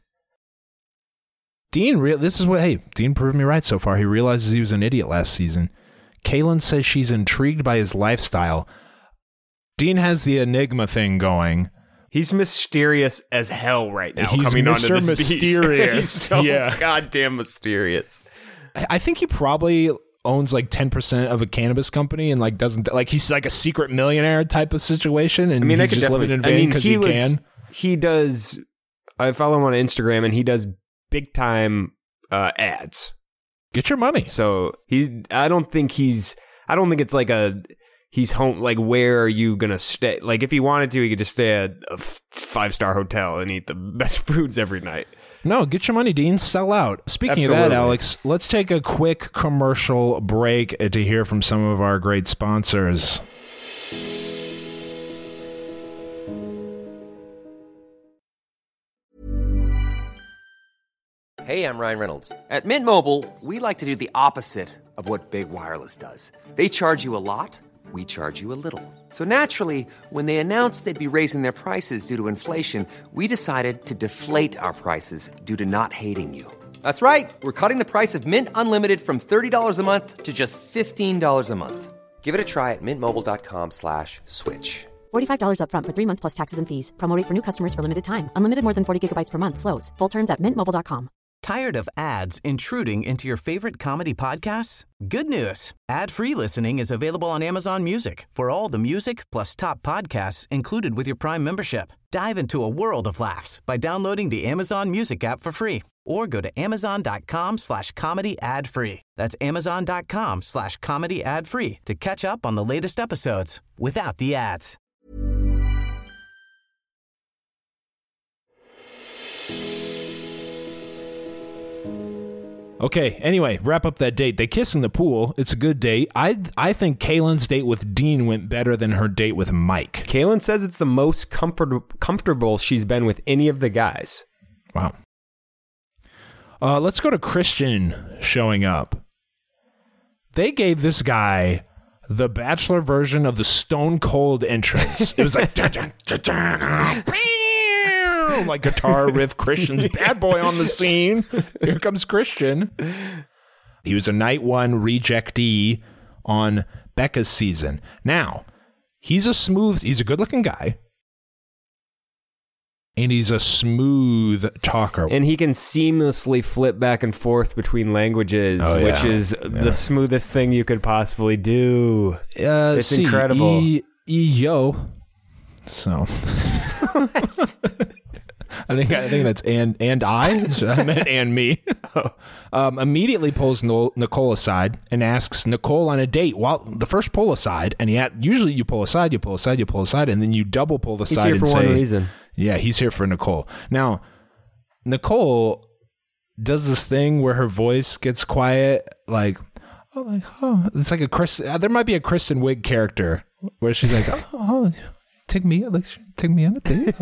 Speaker 5: Dean proved me right so far. He realizes he was an idiot last season. Kaylin says she's intrigued by his lifestyle. Dean has the enigma thing going.
Speaker 6: He's mysterious as hell right now.
Speaker 5: He's
Speaker 6: coming
Speaker 5: Mr.
Speaker 6: onto this
Speaker 5: Mysterious.
Speaker 6: He's so goddamn mysterious.
Speaker 5: I think he probably owns like 10% of a cannabis company and like doesn't like he's like a secret millionaire type of situation, and he's just living in vain because he can.
Speaker 6: He does. I follow him on Instagram, and he does big time ads.
Speaker 5: Get your money.
Speaker 6: So I don't think it's like he's home. Like, where are you gonna stay? Like, if he wanted to, he could just stay at a 5-star hotel and eat the best foods every night.
Speaker 5: No, get your money, Dean. Sell out. Speaking of that, Alex, let's take a quick commercial break to hear from some of our great sponsors.
Speaker 2: Hey, I'm Ryan Reynolds. At Mint Mobile, we like to do the opposite of what Big Wireless does. They charge you a lot. We charge you a little. So naturally, when they announced they'd be raising their prices due to inflation, we decided to deflate our prices due to not hating you. That's right. We're cutting the price of Mint Unlimited from $30 a month to just $15 a month. Give it a try at mintmobile.com/switch.
Speaker 3: $45 up front for 3 months plus taxes and fees. Promo rate for new customers for limited time. Unlimited more than 40 gigabytes per month. Slows full terms at mintmobile.com.
Speaker 4: Tired of ads intruding into your favorite comedy podcasts? Good news. Ad-free listening is available on Amazon Music for all the music plus top podcasts included with your Prime membership. Dive into a world of laughs by downloading the Amazon Music app for free or go to amazon.com/comedy ad-free. That's amazon.com/comedy ad-free to catch up on the latest episodes without the ads.
Speaker 5: Okay, anyway, wrap up that date. They kiss in the pool. It's a good date. I think Kaylin's date with Dean went better than her date with Mike.
Speaker 6: Kaylin says it's the most comfortable she's been with any of the guys.
Speaker 5: Wow. Let's go to Christian showing up. They gave this guy the Bachelor version of the Stone Cold entrance. It was like like guitar riff. Christian's bad boy on the scene. Here comes Christian. He was a night one rejectee on Becca's season. Now, he's a good looking guy. And he's a smooth talker.
Speaker 6: And he can seamlessly flip back and forth between languages, which is the smoothest thing you could possibly do. It's incredible.
Speaker 5: Yo. So I think that's and I meant and me. Immediately pulls Nicole aside and asks Nicole on a date. Well, the first pull aside, and usually you pull aside, and then you double pull the side.
Speaker 6: He's here for one reason.
Speaker 5: Yeah, he's here for Nicole. Now, Nicole does this thing where her voice gets quiet, it's like there might be a Kristen Wiig character where she's like, take me on a date.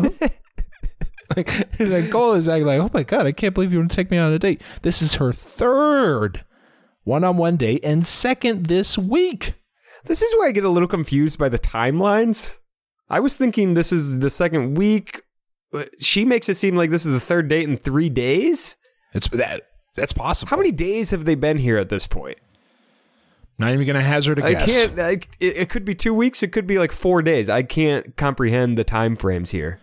Speaker 5: Like Nicole is acting like, oh my God, I can't believe you want to take me on a date. This is her third one-on-one date and second this week.
Speaker 6: This is where I get a little confused by the timelines. I was thinking this is the second week. She makes it seem like this is the third date in 3 days.
Speaker 5: That's possible.
Speaker 6: How many days have they been here at this point?
Speaker 5: Not even going to hazard a guess.
Speaker 6: It could be 2 weeks. It could be like 4 days. I can't comprehend the time frames here.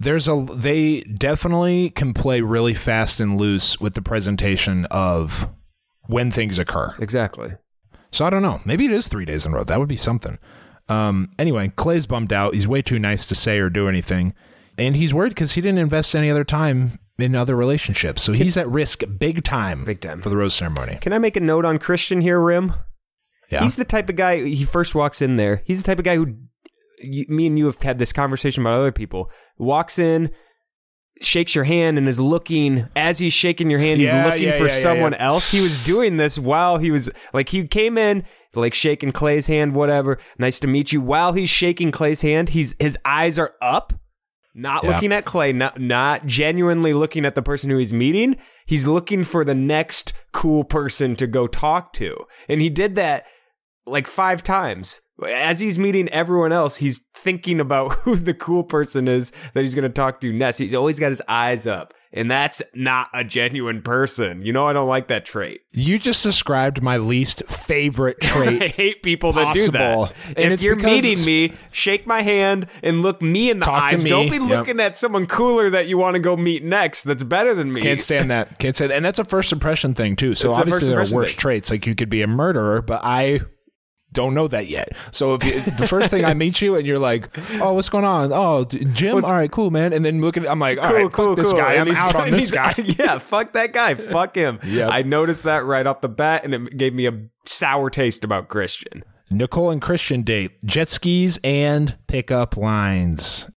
Speaker 5: They definitely can play really fast and loose with the presentation of when things occur.
Speaker 6: Exactly.
Speaker 5: So I don't know. Maybe it is 3 days in a row. That would be something. Anyway, Clay's bummed out. He's way too nice to say or do anything. And he's worried because he didn't invest any other time in other relationships. So he's at risk big time for the rose ceremony.
Speaker 6: Can I make a note on Christian here, Rim?
Speaker 5: Yeah.
Speaker 6: He's the type of guy, he first walks in there. He's the type of guy who, me and you have had this conversation about other people, walks in, shakes your hand, and is looking, as he's shaking your hand, he's looking for someone else. He was doing this while he was, like, he came in, like, shaking Clay's hand, whatever. Nice to meet you. While he's shaking Clay's hand, his eyes are up, not looking at Clay, not genuinely looking at the person who he's meeting. He's looking for the next cool person to go talk to. And he did that like 5 times. As he's meeting everyone else, he's thinking about who the cool person is that he's going to talk to next. He's always got his eyes up. And that's not a genuine person. You know, I don't like that trait.
Speaker 5: You just described my least favorite trait.
Speaker 6: I hate people that do that. And if you're meeting me, shake my hand and look me in the eyes. Don't be looking at someone cooler that you want to go meet next that's better than me.
Speaker 5: Can't stand that. Can't say that. And that's a first impression thing, too. So obviously there are worse traits. Like you could be a murderer, but I don't know that yet. So if the first thing I meet you and you're like, oh, what's going on? Oh, Jim? All right, cool, man. And then I'm like, all right, fuck this guy. I'm out on this guy.
Speaker 6: Yeah, fuck that guy. Fuck him. Yep. I noticed that right off the bat, and it gave me a sour taste about Christian.
Speaker 5: Nicole and Christian date, jet skis and pickup lines.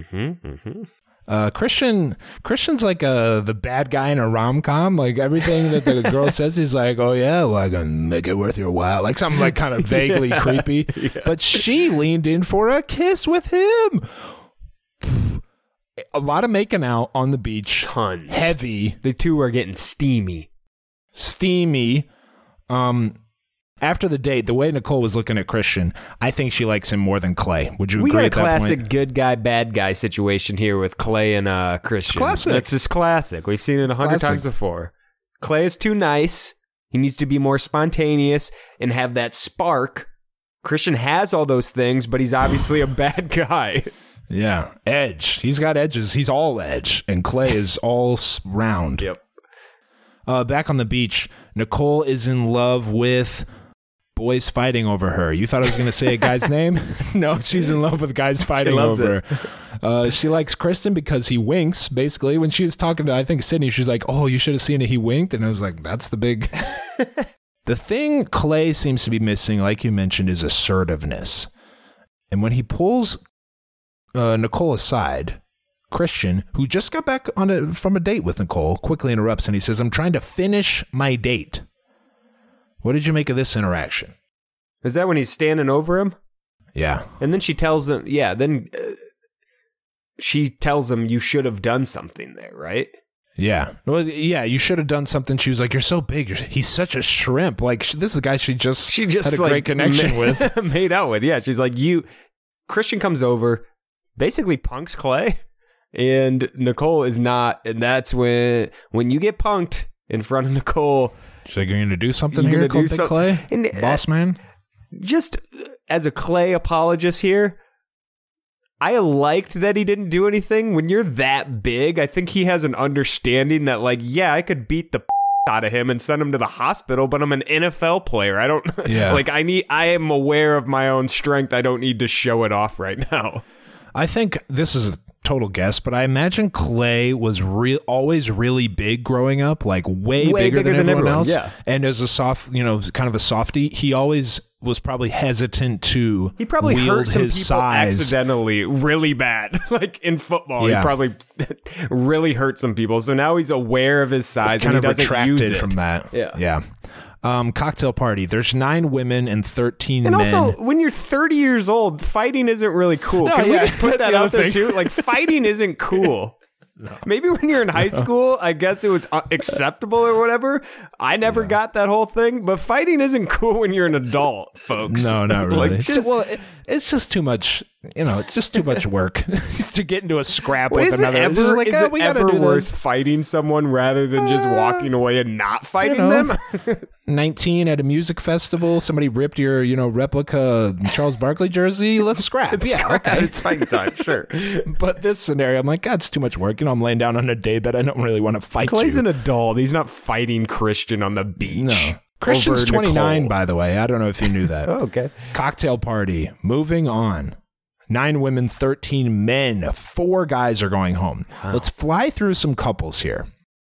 Speaker 5: Christian's like the bad guy in a rom-com. Like everything that the girl says, he's like, oh yeah, well, I can make it worth your while. Like something like kind of vaguely creepy. Yeah. But she leaned in for a kiss with him. A lot of making out on the beach.
Speaker 6: Tons.
Speaker 5: Heavy.
Speaker 6: The two are getting steamy.
Speaker 5: After the date, the way Nicole was looking at Christian, I think she likes him more than Clay. Would you agree at that point?
Speaker 6: We got a classic good guy, bad guy situation here with Clay and Christian.
Speaker 5: It's classic.
Speaker 6: That's just classic. We've seen it 100 times before. Clay is too nice. He needs to be more spontaneous and have that spark. Christian has all those things, but he's obviously a bad guy.
Speaker 5: Yeah. Edge. He's got edges. He's all edge. And Clay is all round.
Speaker 6: Yep.
Speaker 5: Back on the beach, Nicole is in love with boys fighting over her. You thought I was going to say a guy's name? No, she's in love with guys fighting over her. She likes Kristen because he winks. Basically, when she was talking to, I think, Sydney, she's like, oh, you should have seen it. He winked. And I was like, that's the big... The thing Clay seems to be missing, like you mentioned, is assertiveness. And when he pulls Nicole aside, Christian, who just got back from a date with Nicole, quickly interrupts and he says, I'm trying to finish my date. What did you make of this interaction?
Speaker 6: Is that when he's standing over him?
Speaker 5: Yeah.
Speaker 6: And then she tells him, she tells him you should have done something there, right?
Speaker 5: Yeah. Well, yeah, you should have done something. She was like, you're so big. He's such a shrimp. Like, this is the guy she just had a great connection with.
Speaker 6: Made out with. Yeah. She's like, Christian comes over, basically punks Clay, and Nicole is not. And that's when you get punked in front of Nicole.
Speaker 5: She's like, you're going to do something here, Clay? And, boss man?
Speaker 6: Just as a Clay apologist here, I liked that he didn't do anything. When you're that big, I think he has an understanding that, like, yeah, I could beat the out of him and send him to the hospital, but I'm an NFL player. I don't, like, I am aware of my own strength. I don't need to show it off right now.
Speaker 5: I think this is total guess, but I imagine Clay was always really big growing up, like way bigger than everyone else.
Speaker 6: Yeah.
Speaker 5: And as a kind of a softie, he always was probably hesitant to
Speaker 6: He probably
Speaker 5: wield
Speaker 6: hurt some
Speaker 5: his
Speaker 6: people
Speaker 5: size.
Speaker 6: accidentally really bad. Like in football,
Speaker 5: Yeah.
Speaker 6: he probably really hurt some people. So now he's aware of his size
Speaker 5: Kind
Speaker 6: and
Speaker 5: of
Speaker 6: he doesn't
Speaker 5: retracted
Speaker 6: use it.
Speaker 5: from that.
Speaker 6: Yeah.
Speaker 5: Cocktail party. There's 9 women and 13
Speaker 6: And
Speaker 5: men.
Speaker 6: also, when you're 30 years old, fighting isn't really cool.
Speaker 5: No,
Speaker 6: Can we
Speaker 5: yeah,
Speaker 6: just put
Speaker 5: that's
Speaker 6: that
Speaker 5: the
Speaker 6: out
Speaker 5: other
Speaker 6: there
Speaker 5: thing.
Speaker 6: too? Like, fighting isn't cool. Maybe when you're in high school, I guess it was acceptable or whatever. I never got that whole thing, but fighting isn't cool when you're an adult, folks.
Speaker 5: No, not really.
Speaker 6: Like, just-
Speaker 5: It's just too much. It's just too much work to get into a scrap
Speaker 6: Well,
Speaker 5: with
Speaker 6: is it
Speaker 5: another.
Speaker 6: ever,
Speaker 5: It's like,
Speaker 6: is
Speaker 5: oh,
Speaker 6: it
Speaker 5: we gotta
Speaker 6: ever
Speaker 5: do
Speaker 6: worth
Speaker 5: this.
Speaker 6: fighting someone rather than just walking away and not fighting
Speaker 5: know.
Speaker 6: them?
Speaker 5: 19 at a music festival. Somebody ripped your, replica Charles Barkley jersey. Let's scrap.
Speaker 6: It's fighting time, sure.
Speaker 5: But this scenario, I'm like, God, it's too much work. I'm laying down on a daybed. I don't really want to fight
Speaker 6: Clay's
Speaker 5: you.
Speaker 6: an adult. He's not fighting Christian on the beach.
Speaker 5: No. Christian's
Speaker 6: over
Speaker 5: 29,
Speaker 6: Nicole.
Speaker 5: by the way. I don't know if you knew that.
Speaker 6: Oh, okay.
Speaker 5: Cocktail party. Moving on. 9 women, 13 men. 4 guys are going home. Let's fly through some couples here.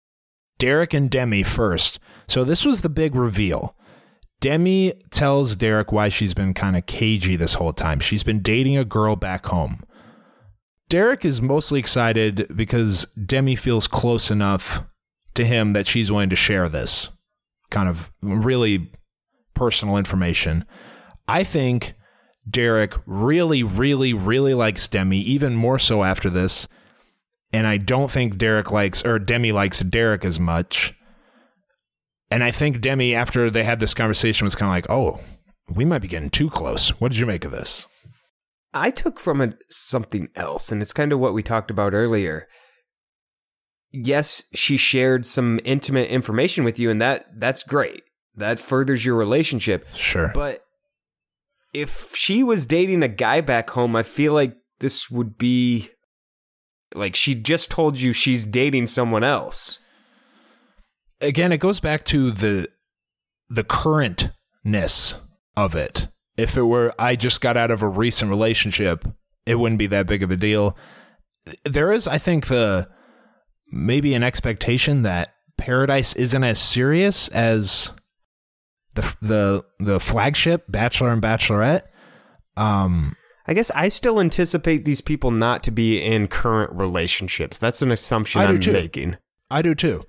Speaker 5: Derek and Demi first. So this was the big reveal. Demi tells Derek why she's been kind of cagey this whole time. She's been dating a girl back home. Derek is mostly excited because Demi feels close enough to him that she's willing to share this kind of really personal information. I think Derek really, really, really likes Demi, even more so after this. And I don't think Demi likes Derek as much. And I think Demi, after they had this conversation, was kind of like, oh, we might be getting too close. What did you make of this?
Speaker 6: I took from it something else, and it's kind of what we talked about earlier. Yes, she shared some intimate information with you, and that's great. That furthers your relationship.
Speaker 5: Sure.
Speaker 6: But if she was dating a guy back home, I feel like this would be like she just told you she's dating someone else.
Speaker 5: Again, it goes back to the currentness of it. If it were, I just got out of a recent relationship, it wouldn't be that big of a deal. There is, I think, maybe an expectation that Paradise isn't as serious as the flagship Bachelor and Bachelorette.
Speaker 6: I guess I still anticipate these people not to be in current relationships. That's an assumption I'm making.
Speaker 5: I do too.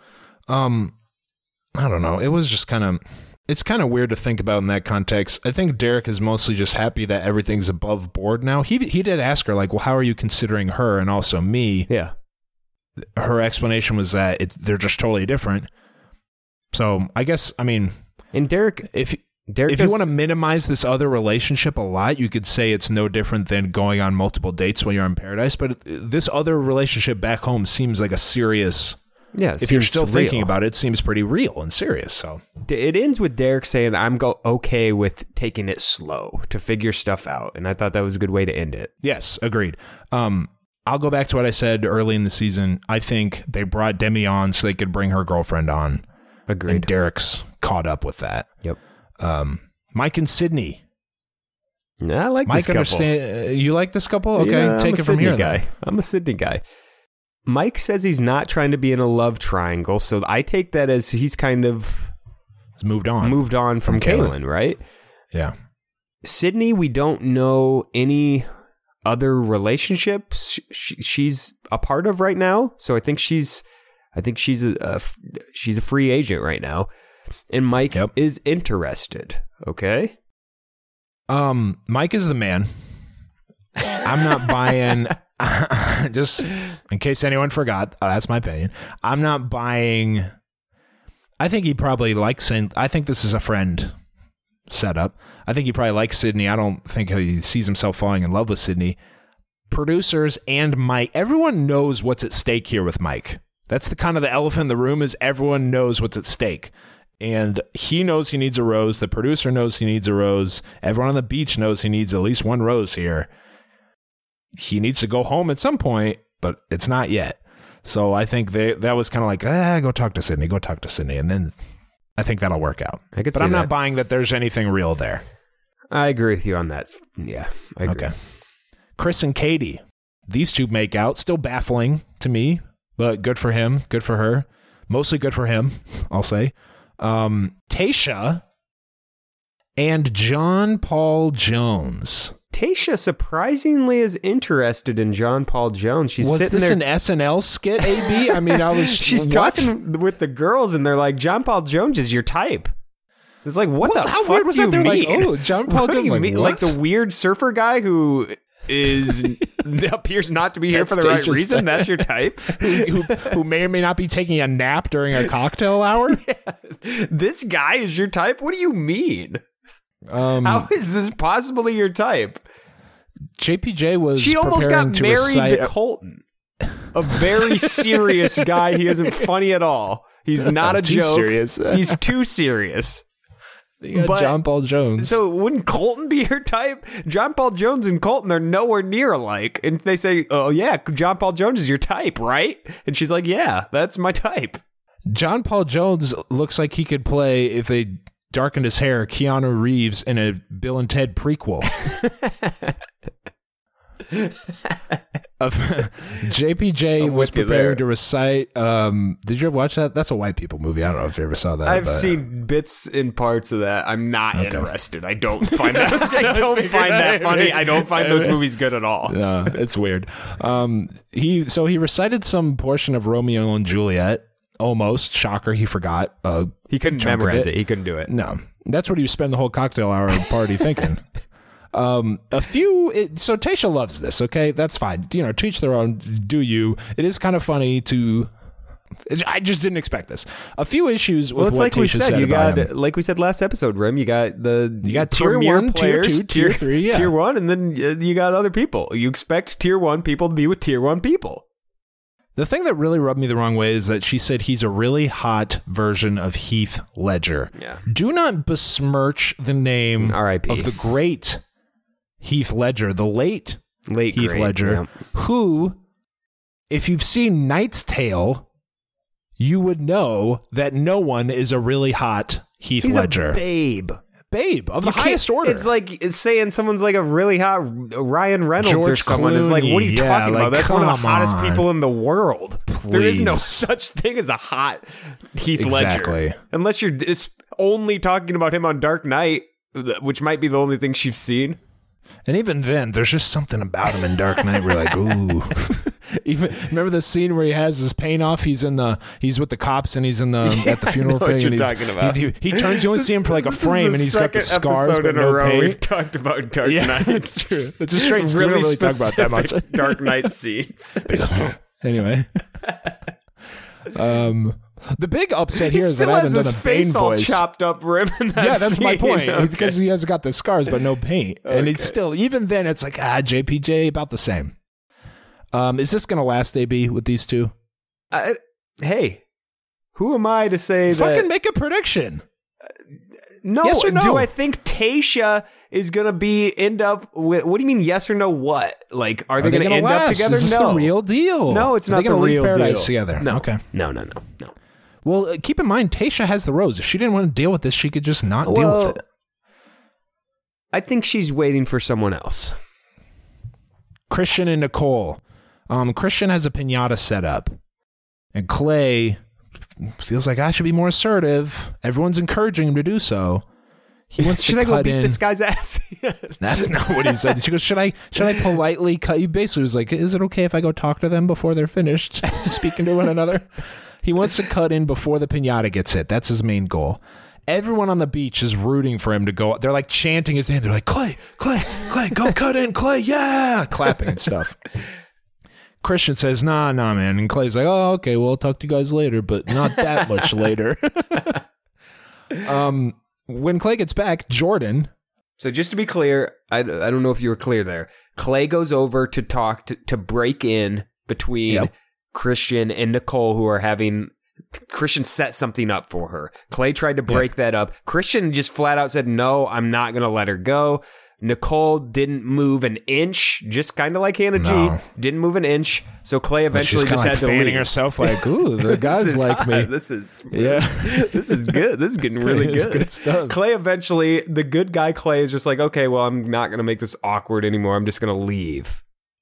Speaker 5: I don't know. It was just it's kind of weird to think about in that context. I think Derek is mostly just happy that everything's above board now. He did ask her, like, well, how are you considering her and also me?
Speaker 6: Yeah.
Speaker 5: Her explanation was that they're just totally different. So I guess, and
Speaker 6: Derek,
Speaker 5: if you want to minimize this other relationship a lot, you could say it's no different than going on multiple dates when you're in Paradise. But this other relationship back home seems like a serious.
Speaker 6: Yeah,
Speaker 5: if you're still thinking about it, it seems pretty real and serious. So
Speaker 6: it ends with Derek saying, "I'm okay with taking it slow to figure stuff out," and I thought that was a good way to end it.
Speaker 5: Yes, agreed. I'll go back to what I said early in the season. I think they brought Demi on so they could bring her girlfriend on.
Speaker 6: Agreed.
Speaker 5: And Derek's caught up with that.
Speaker 6: Yep.
Speaker 5: Mike and Sydney.
Speaker 6: Yeah, I like
Speaker 5: Mike.
Speaker 6: this couple.
Speaker 5: Understand? You like this couple? Okay,
Speaker 6: yeah,
Speaker 5: take it from here.
Speaker 6: Guy. I'm a Sydney guy. Mike says he's not trying to be in a love triangle, so I take that as he's kind of
Speaker 5: moved on
Speaker 6: from Kaylin, right?
Speaker 5: Yeah.
Speaker 6: Sydney, we don't know any other relationships she's a part of right now, so I think she's a free agent right now, and Mike is interested. Okay.
Speaker 5: Mike is the man. I'm not buying. Just in case anyone forgot, that's my opinion. I'm not buying. I think he probably likes. I think this is a friend setup. I think he probably likes Sydney. I don't think he sees himself falling in love with Sydney. Producers and Mike, everyone knows what's at stake here with Mike. That's the kind of the elephant in the room is everyone knows what's at stake. And he knows he needs a rose. The producer knows he needs a rose. Everyone on the beach knows he needs at least one rose here. He needs to go home at some point, but it's not yet. So I think that was kind of like, go talk to Sydney. And then I think that'll work out. But I'm not buying that there's anything real there.
Speaker 6: I agree with you on that. Yeah, I agree.
Speaker 5: Okay. Chris and Katie. These two make out. Still baffling to me, but good for him. Good for her. Mostly good for him, I'll say. Tayshia and John Paul Jones.
Speaker 6: Tayshia surprisingly is interested in John Paul Jones. She's
Speaker 5: Was
Speaker 6: sitting
Speaker 5: this
Speaker 6: there.
Speaker 5: an SNL skit, AB? I mean, I was.
Speaker 6: She's
Speaker 5: what?
Speaker 6: talking with the girls, and they're like, "John Paul Jones is your type." It's like, what the
Speaker 5: How
Speaker 6: fuck
Speaker 5: weird was
Speaker 6: do
Speaker 5: that?
Speaker 6: you
Speaker 5: They're
Speaker 6: mean?
Speaker 5: like, oh, John Paul
Speaker 6: What do
Speaker 5: Jones.
Speaker 6: you
Speaker 5: Like,
Speaker 6: mean?
Speaker 5: what?
Speaker 6: Like the weird surfer guy who is appears not to be here
Speaker 5: That's
Speaker 6: for the right
Speaker 5: Tayshia's
Speaker 6: reason.
Speaker 5: type.
Speaker 6: That's your type.
Speaker 5: who may or may not be taking a nap during a cocktail hour.
Speaker 6: This guy is your type. What do you mean?
Speaker 5: Um,
Speaker 6: How is this possibly your type?
Speaker 5: JPJ was.
Speaker 6: She almost
Speaker 5: preparing
Speaker 6: got
Speaker 5: to
Speaker 6: married
Speaker 5: recite
Speaker 6: to Colton, a very serious guy. He isn't funny at all. He's not a
Speaker 5: Too
Speaker 6: joke.
Speaker 5: serious.
Speaker 6: He's too serious.
Speaker 5: You got
Speaker 6: But-
Speaker 5: John Paul Jones.
Speaker 6: So wouldn't Colton be her type? John Paul Jones and Colton are nowhere near alike. And they say, oh, yeah, John Paul Jones is your type, right? And she's like, yeah, that's my type.
Speaker 5: John Paul Jones looks like he could play, if they darkened his hair, Keanu Reeves in a Bill and Ted prequel. JPJ
Speaker 6: I'm
Speaker 5: was
Speaker 6: with you
Speaker 5: preparing
Speaker 6: there.
Speaker 5: to recite. Did you ever watch that? That's a white people movie. I don't know if you ever saw that.
Speaker 6: I've
Speaker 5: but-
Speaker 6: seen bits and parts of that. I'm not interested. I don't find that. I don't find that funny. I don't find those movies good at all.
Speaker 5: No, it's weird. He recited some portion of Romeo and Juliet. Almost shocker, he forgot.
Speaker 6: He couldn't
Speaker 5: chunk of
Speaker 6: memorize
Speaker 5: it.
Speaker 6: it. He couldn't do it.
Speaker 5: No, that's what he spend the whole cocktail hour party thinking. So Tayshia loves this. Okay, that's fine. You know, to each their own. Do you? It is kind of funny to. I just didn't expect this. A few issues with
Speaker 6: Well, it's
Speaker 5: what
Speaker 6: like we
Speaker 5: Tayshia
Speaker 6: said.
Speaker 5: said
Speaker 6: You
Speaker 5: about
Speaker 6: got,
Speaker 5: him.
Speaker 6: like we said last episode, Rim. You got
Speaker 5: tier
Speaker 6: premier
Speaker 5: 1, tier
Speaker 6: players,
Speaker 5: 2, tier 3, yeah.
Speaker 6: tier 1, and then you got other people. You expect tier 1 people to be with tier 1 people.
Speaker 5: The thing that really rubbed me the wrong way is that she said he's a really hot version of Heath Ledger.
Speaker 6: Yeah.
Speaker 5: Do not besmirch the name
Speaker 6: R.I.P.
Speaker 5: of the great Heath Ledger, the late Heath
Speaker 6: great,
Speaker 5: Ledger,
Speaker 6: yeah.
Speaker 5: who, if you've seen Knight's Tale, you would know that no one is a really hot Heath
Speaker 6: He's
Speaker 5: Ledger.
Speaker 6: a babe.
Speaker 5: Babe of the
Speaker 6: You can't-
Speaker 5: highest order.
Speaker 6: It's like it's saying someone's like a really hot Ryan Reynolds or
Speaker 5: George
Speaker 6: someone. It's like, what are you
Speaker 5: Clooney,
Speaker 6: talking
Speaker 5: yeah,
Speaker 6: about?
Speaker 5: like,
Speaker 6: That's one of the
Speaker 5: come
Speaker 6: hottest
Speaker 5: on.
Speaker 6: people in the world. There is no
Speaker 5: Please.
Speaker 6: such thing as a hot Heath
Speaker 5: Exactly.
Speaker 6: Ledger. Unless you're only talking about him on Dark Knight, which might be the only thing she's seen.
Speaker 5: And even then, there's just something about him in Dark Knight. We're like, ooh. Even remember the scene where he has his paint off? He's with the cops and he's at the funeral
Speaker 6: know what
Speaker 5: thing.
Speaker 6: you're
Speaker 5: and
Speaker 6: talking about.
Speaker 5: He turns. You only see him for like a frame, and he's got the scars
Speaker 6: episode
Speaker 5: but
Speaker 6: in a
Speaker 5: no
Speaker 6: row
Speaker 5: paint.
Speaker 6: we've talked about Dark
Speaker 5: Yeah,
Speaker 6: Knight.
Speaker 5: it's true. It's a strange. We don't really talk about that much.
Speaker 6: specific Dark Knight scenes.
Speaker 5: Anyway, the big upset
Speaker 6: He
Speaker 5: here is that
Speaker 6: still
Speaker 5: I haven't
Speaker 6: has
Speaker 5: done
Speaker 6: his
Speaker 5: a Bane
Speaker 6: face all
Speaker 5: voice.
Speaker 6: chopped up, Rim. In that
Speaker 5: Yeah, that's my
Speaker 6: scene.
Speaker 5: point.
Speaker 6: Okay.
Speaker 5: Because he has got the scars but no paint, and it's
Speaker 6: Okay.
Speaker 5: still even then it's like JPJ about the same. Is this gonna last, AB, with these two?
Speaker 6: Hey, who am I to say
Speaker 5: Fucking
Speaker 6: that?
Speaker 5: make a prediction.
Speaker 6: No,
Speaker 5: Yes or no?
Speaker 6: do I think Tayshia is gonna end up with? What do you mean? Yes or no? What? Like, are they gonna end up
Speaker 5: last?
Speaker 6: together?
Speaker 5: Is this
Speaker 6: No,
Speaker 5: the real deal?
Speaker 6: No, it's
Speaker 5: Are
Speaker 6: not
Speaker 5: they
Speaker 6: the
Speaker 5: gonna leave
Speaker 6: real
Speaker 5: Paradise
Speaker 6: deal.
Speaker 5: together.
Speaker 6: No,
Speaker 5: Okay.
Speaker 6: no.
Speaker 5: Well, keep in mind, Tayshia has the rose. If she didn't want to deal with this, she could just not deal with it.
Speaker 6: I think she's waiting for someone else.
Speaker 5: Christian and Nicole. Christian has a piñata set up, and Clay feels like I should be more assertive. Everyone's encouraging him to do so. He wants
Speaker 6: Should
Speaker 5: to
Speaker 6: I go
Speaker 5: cut
Speaker 6: beat
Speaker 5: in.
Speaker 6: this guy's ass?
Speaker 5: That's not what he said. She goes, should I politely cut? He basically was like, is it okay if I go talk to them before they're finished speaking to one another? He wants to cut in before the piñata gets hit. That's his main goal. Everyone on the beach is rooting for him to go. They're like chanting his name. They're like, Clay, go cut in, Clay, yeah, clapping and stuff. Christian says, nah, man. And Clay's like, oh, okay, well, I'll talk to you guys later, but not that much later. When Clay gets back, Jordan.
Speaker 6: So just to be clear, I don't know if you were clear there. Clay goes over to talk to break in between
Speaker 5: Yep.
Speaker 6: Christian and Nicole, who are having. Christian set something up for her. Clay tried to break that up. Christian just flat out said, no, I'm not going to let her go. Nicole didn't move an inch, just kind of like Hannah
Speaker 5: No.
Speaker 6: G. Didn't move an inch. So Clay eventually
Speaker 5: She's
Speaker 6: just
Speaker 5: kind
Speaker 6: had
Speaker 5: of
Speaker 6: to
Speaker 5: fanning
Speaker 6: leave.
Speaker 5: herself like, ooh, the guys
Speaker 6: This is
Speaker 5: like
Speaker 6: hot.
Speaker 5: me.
Speaker 6: This is
Speaker 5: Yeah.
Speaker 6: This is good. This is getting really
Speaker 5: It's
Speaker 6: good.
Speaker 5: good stuff.
Speaker 6: Clay eventually, the good guy Clay is just like, okay, well, I'm not going to make this awkward anymore. I'm just going to leave.
Speaker 5: Yep.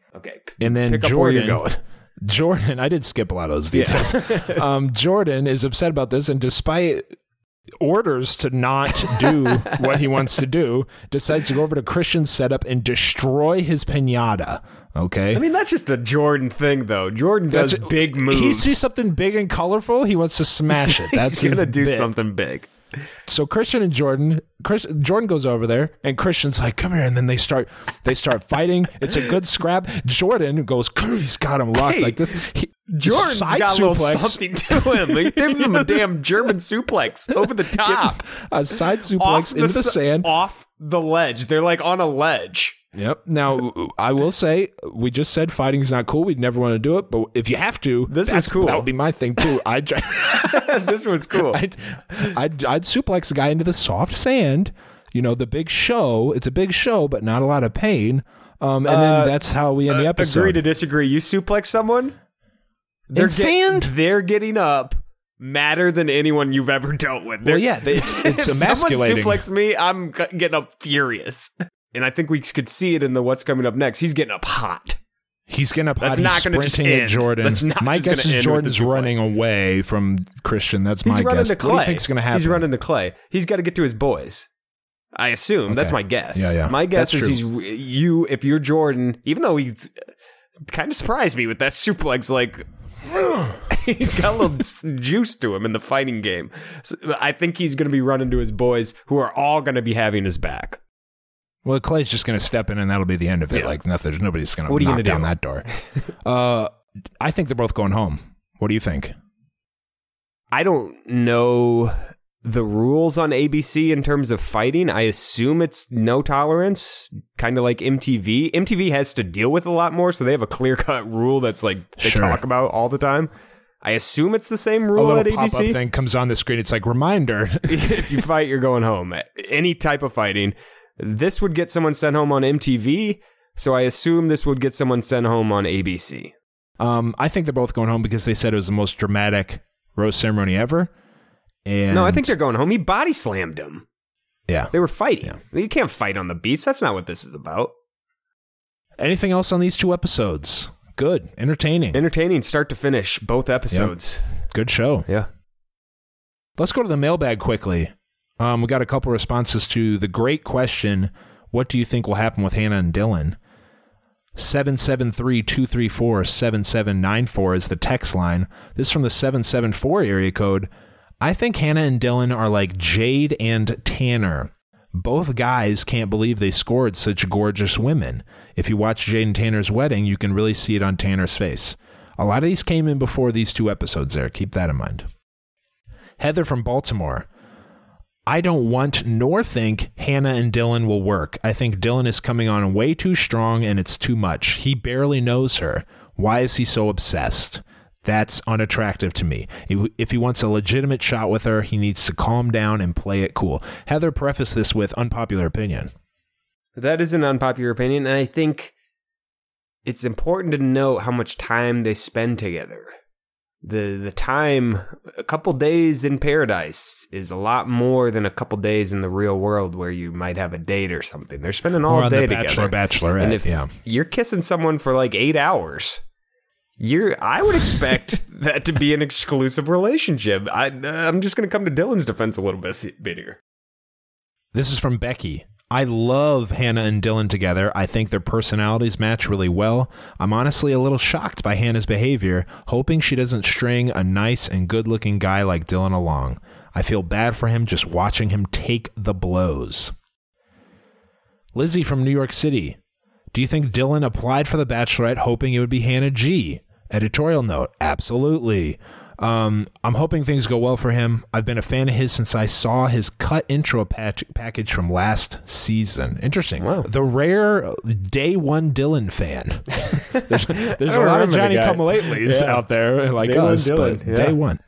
Speaker 6: Okay.
Speaker 5: And then
Speaker 6: pick up where you're
Speaker 5: Jordan,
Speaker 6: going.
Speaker 5: Jordan, I did skip a lot of those details. Jordan is upset about this, and despite orders to not do what he wants to do, decides to go over to Christian's setup and destroy his piñata. Okay.
Speaker 6: I mean, that's just a Jordan thing, though. Jordan does big moves.
Speaker 5: He sees something big and colorful, he wants to smash it. That's
Speaker 6: He's
Speaker 5: his
Speaker 6: gonna do
Speaker 5: bit.
Speaker 6: something big.
Speaker 5: So Christian and Jordan goes over there, and Christian's like, "Come here," and then they start fighting. It's a good scrap. Jordan goes, he's got him locked like this.
Speaker 6: Jordan's
Speaker 5: side
Speaker 6: got a little
Speaker 5: suplex.
Speaker 6: something to him. He gives him a damn German suplex over the top.
Speaker 5: A side suplex into the sand.
Speaker 6: Off the ledge. They're like on a ledge.
Speaker 5: Yep. Now, I will say, we just said fighting's not cool. We'd never want to do it. But if you have to,
Speaker 6: This was cool.
Speaker 5: That would be my thing, too.
Speaker 6: This was cool.
Speaker 5: I'd suplex a guy into the soft sand. You know, the big show. It's a big show, but not a lot of pain. And then that's how we end the episode.
Speaker 6: Agree to disagree. You suplex someone?
Speaker 5: In sand?
Speaker 6: They're getting up madder than anyone you've ever dealt with.
Speaker 5: Well, yeah, it's
Speaker 6: if
Speaker 5: emasculating.
Speaker 6: someone suplex me, I'm getting up furious. And I think we could see it in the what's coming up next. He's getting up hot.
Speaker 5: He's getting up hot.
Speaker 6: That's
Speaker 5: He's
Speaker 6: not gonna just
Speaker 5: sprinting at
Speaker 6: end.
Speaker 5: Jordan.
Speaker 6: That's not
Speaker 5: My
Speaker 6: just
Speaker 5: guess
Speaker 6: gonna
Speaker 5: is
Speaker 6: end
Speaker 5: Jordan's
Speaker 6: with the suplex.
Speaker 5: running away from Christian. That's my
Speaker 6: He's running
Speaker 5: guess.
Speaker 6: to Clay.
Speaker 5: What do you think's going to happen?
Speaker 6: He's running to Clay. He's got to get to his boys. I assume. That's my guess.
Speaker 5: Yeah.
Speaker 6: My guess
Speaker 5: That's
Speaker 6: is
Speaker 5: true.
Speaker 6: if you're Jordan, even though he kind of surprised me with that suplex, like he's got a little juice to him in the fighting game. So I think he's going to be running to his boys, who are all going to be having his back.
Speaker 5: Well, Clay's just going to step in, and that'll be the end of it.
Speaker 6: Yeah.
Speaker 5: Like nothing. Nobody's going
Speaker 6: What
Speaker 5: to
Speaker 6: are you
Speaker 5: knock
Speaker 6: gonna
Speaker 5: down
Speaker 6: do?
Speaker 5: that door. I think they're both going home. What do you think?
Speaker 6: I don't know the rules on ABC in terms of fighting. I assume it's no tolerance, kind of like MTV. MTV has to deal with a lot more, so they have a clear-cut rule that's like they
Speaker 5: Sure.
Speaker 6: talk about all the time. I assume it's the same
Speaker 5: A
Speaker 6: rule at
Speaker 5: little pop-up
Speaker 6: ABC.
Speaker 5: thing comes on the screen. It's like, reminder.
Speaker 6: If you fight, you're going home. Any type of fighting. This would get someone sent home on MTV, so I assume this would get someone sent home on ABC.
Speaker 5: I think they're both going home because they said it was the most dramatic rose ceremony ever. And
Speaker 6: No, I think they're going home. He body slammed him.
Speaker 5: Yeah.
Speaker 6: They were fighting. You can't fight on the beach. That's not what this is about.
Speaker 5: Anything else on these two episodes? Good. Entertaining.
Speaker 6: Entertaining start to finish, both episodes.
Speaker 5: Good show.
Speaker 6: Yeah.
Speaker 5: Let's go to the mailbag quickly. We got a couple responses to the great question, what do you think will happen with Hannah and Dylan? 773-234-7794 is the text line. This is from the 774 area code. I think Hannah and Dylan are like Jade and Tanner. Both guys can't believe they scored such gorgeous women. If you watch Jade and Tanner's wedding, you can really see it on Tanner's face. A lot of these came in before these two episodes there. Keep that in mind. Heather from Baltimore. I don't want nor think Hannah and Dylan will work. I think Dylan is coming on way too strong and it's too much. He barely knows her. Why is he so obsessed? That's unattractive to me. If he wants a legitimate shot with her, he needs to calm down and play it cool. Heather prefaced this with unpopular opinion.
Speaker 6: That is an unpopular opinion, and I think it's important to note how much time they spend together. The time, a couple days in paradise is a lot more than a couple days in the real world where you might have a date or something. They're spending all
Speaker 5: Or on
Speaker 6: day
Speaker 5: the
Speaker 6: together.
Speaker 5: Bachelorette,
Speaker 6: And if
Speaker 5: yeah.
Speaker 6: you're kissing someone for like 8 hours, I would expect that to be an exclusive relationship. I'm just going to come to Dylan's defense a little bit here.
Speaker 5: This is from Becky. I love Hannah and Dylan together. I think their personalities match really well. I'm honestly a little shocked by Hannah's behavior, hoping she doesn't string a nice and good-looking guy like Dylan along. I feel bad for him just watching him take the blows. Lizzie from New York City. Do you think Dylan applied for The Bachelorette hoping it would be Hannah G? Editorial note, absolutely. I'm hoping things go well for him. I've been a fan of his since I saw his cut intro package from last season. Interesting.
Speaker 6: Wow.
Speaker 5: The rare day one Dylan fan. There's a lot of
Speaker 6: remember the
Speaker 5: Johnny
Speaker 6: guy.
Speaker 5: Come-Latelys
Speaker 6: Yeah.
Speaker 5: out there like
Speaker 6: Day one
Speaker 5: us,
Speaker 6: Dylan,
Speaker 5: but
Speaker 6: yeah.
Speaker 5: day one.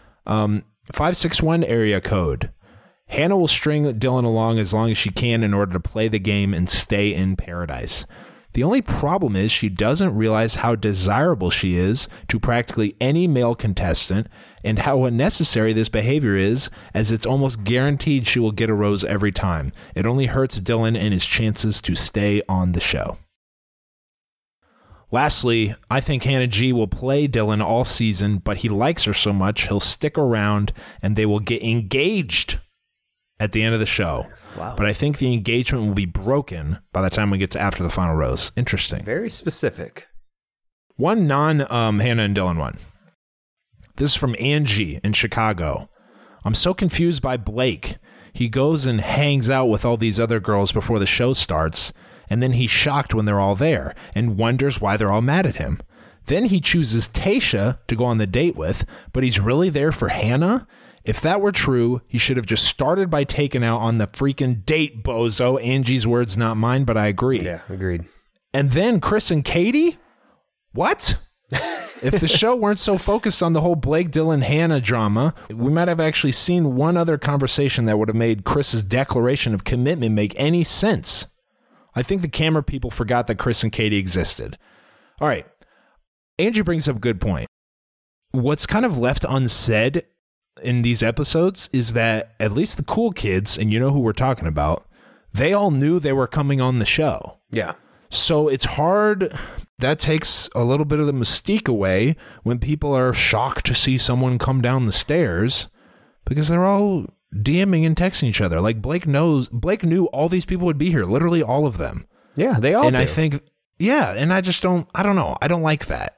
Speaker 5: 561 area code. Hannah will string Dylan along as she can in order to play the game and stay in paradise. The only problem is she doesn't realize how desirable she is to practically any male contestant and how unnecessary this behavior is, as it's almost guaranteed she will get a rose every time. It only hurts Dylan and his chances to stay on the show. Lastly, I think Hannah G will play Dylan all season, but he likes her so much he'll stick around and they will get engaged at the end of the show.
Speaker 6: Wow.
Speaker 5: But I think the engagement will be broken by the time we get to after the final rose. Interesting.
Speaker 6: Very specific.
Speaker 5: One non-Hannah and Dylan one. This is from Angie in Chicago. I'm so confused by Blake. He goes and hangs out with all these other girls before the show starts, and then he's shocked when they're all there and wonders why they're all mad at him. Then he chooses Tayshia to go on the date with, but he's really there for Hannah? If that were true, he should have just started by taking out on the freaking date, bozo. Angie's words, not mine, but I agree.
Speaker 6: Yeah, agreed.
Speaker 5: And then Chris and Katie? What? If the show weren't so focused on the whole Blake, Dylan, Hannah drama, we might have actually seen one other conversation that would have made Chris's declaration of commitment make any sense. I think the camera people forgot that Chris and Katie existed. All right. Angie brings up a good point. What's kind of left unsaid in these episodes is that at least the cool kids, and you know who we're talking about, they all knew they were coming on the show.
Speaker 6: Yeah.
Speaker 5: So it's hard. That takes a little bit of the mystique away when people are shocked to see someone come down the stairs because they're all DMing and texting each other. Like Blake knew all these people would be here, literally all of them.
Speaker 6: Yeah, they all
Speaker 5: and
Speaker 6: do.
Speaker 5: I think, yeah, and I don't know. I don't like that.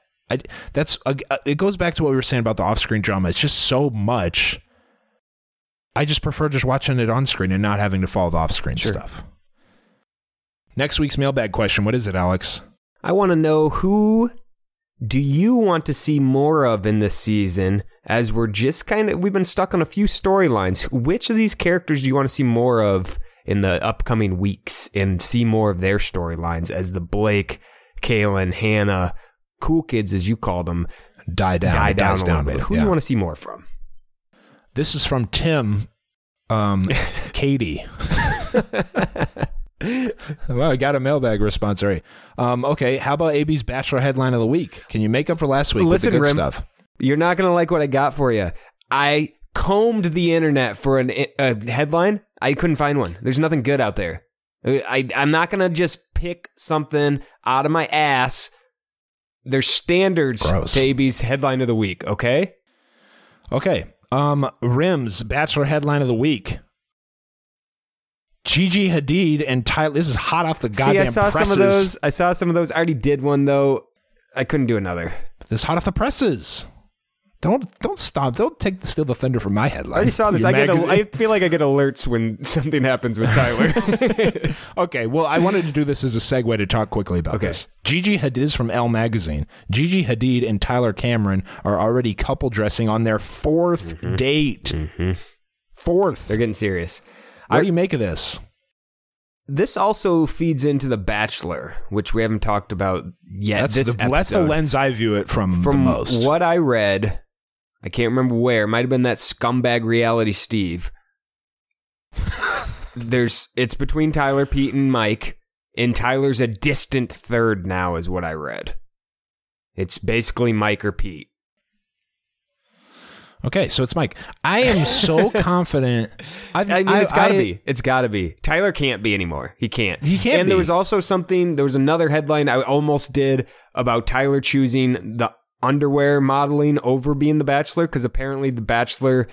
Speaker 5: It goes back to what we were saying about the off-screen drama. It's just so much. I just prefer just watching it on screen and not having to follow the off-screen stuff. Next week's mailbag question. What is it, Alex?
Speaker 6: I want to know, who do you want to see more of in this season, as we've been stuck on a few storylines. Which of these characters do you want to see more of in the upcoming weeks and see more of their storylines as the Blake, Kaylin, Hannah, cool kids, as you call them,
Speaker 5: die down a little bit.
Speaker 6: Who do you want to see more from? This
Speaker 5: is from Tim, Katie. Well, I got a mailbag response already. Okay, how about AB's Bachelor headline of the week? Can you make up for last week with the good stuff?
Speaker 6: You're not going to like what I got for you. I combed the internet for a headline. I couldn't find one. There's nothing good out there. I'm not going to just pick something out of my ass. There's standards to AB's headline of the week, okay?
Speaker 5: Okay. Rim's Bachelor headline of the week. Gigi Hadid and Tyler. This is hot off the goddamn presses.
Speaker 6: I saw some of those. I already did one, though. I couldn't do another.
Speaker 5: This is hot off the presses. Don't stop. Don't steal the thunder from my headline.
Speaker 6: I already saw this. I feel like I get alerts when something happens with Tyler.
Speaker 5: Okay, well, I wanted to do this as a segue to talk quickly about this. Gigi Hadid is from Elle Magazine. Gigi Hadid and Tyler Cameron are already couple dressing on their fourth date. Fourth.
Speaker 6: They're getting serious.
Speaker 5: What do you make of this?
Speaker 6: This also feeds into The Bachelor, which we haven't talked about yet.
Speaker 5: That's the lens I view it from the most.
Speaker 6: From what I read, I can't remember where. It might have been that scumbag Reality Steve. It's between Tyler, Pete, and Mike, and Tyler's a distant third now, is what I read. It's basically Mike or Pete.
Speaker 5: Okay, so it's Mike. I am so confident.
Speaker 6: It's got to be. It's got to be. Tyler can't be anymore. He can't. And there was also there was another headline I almost did about Tyler choosing the underwear modeling over being The Bachelor, because apparently The Bachelor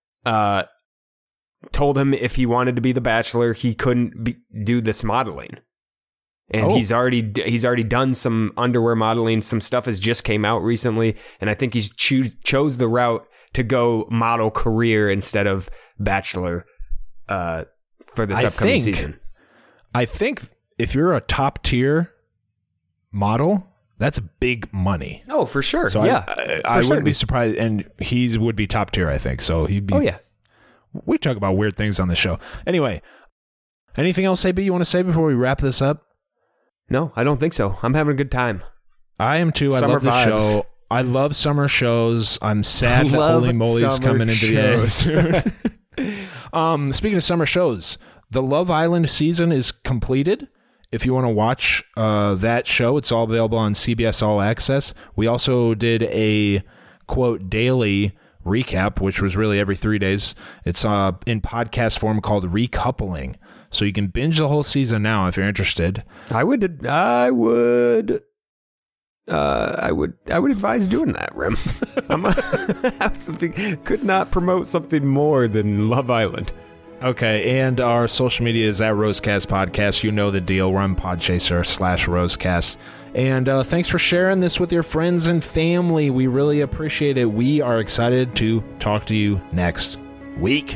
Speaker 6: told him if he wanted to be The Bachelor, he couldn't do this modeling. And he's already done some underwear modeling. Some stuff has just came out recently, and I think he's chose the route to go model career instead of Bachelor for this upcoming season.
Speaker 5: I think if you're a top tier model, that's big money.
Speaker 6: Oh, for sure.
Speaker 5: So
Speaker 6: yeah,
Speaker 5: I wouldn't be surprised, and he would be top tier, I think. So he'd be.
Speaker 6: Oh yeah.
Speaker 5: We talk about weird things on the show. Anyway, anything else, AB, you want to say before we wrap this up?
Speaker 6: No, I don't think so. I'm having a good time.
Speaker 5: I am too. I love the show. I love summer shows. I'm sad that Holy Moly's coming into the end soon. Speaking of summer shows, the Love Island season is completed. If you want to watch that show, it's all available on CBS All Access. We also did a, quote, daily recap, which was really every 3 days. It's in podcast form called Recoupling. So you can binge the whole season now if you're interested.
Speaker 6: I would I would advise doing that, Rem. Could not promote something more than Love Island.
Speaker 5: Okay, and our social media is at Rosecast Podcast. You know the deal. We're on Podchaser/Rosecast. And thanks for sharing this with your friends and family. We really appreciate it. We are excited to talk to you next week.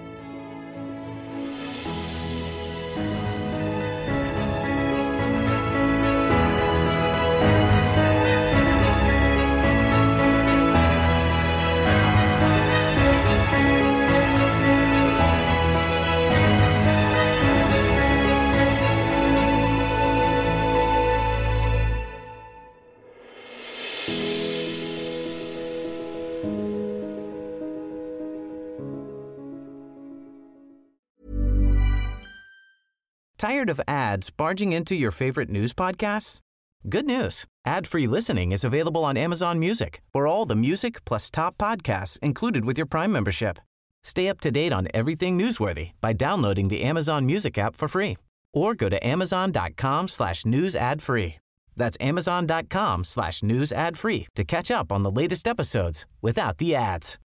Speaker 4: Tired of ads barging into your favorite news podcasts? Good news. Ad-free listening is available on Amazon Music for all the music plus top podcasts included with your Prime membership. Stay up to date on everything newsworthy by downloading the Amazon Music app for free or go to amazon.com/news ad free. That's amazon.com/news ad free to catch up on the latest episodes without the ads.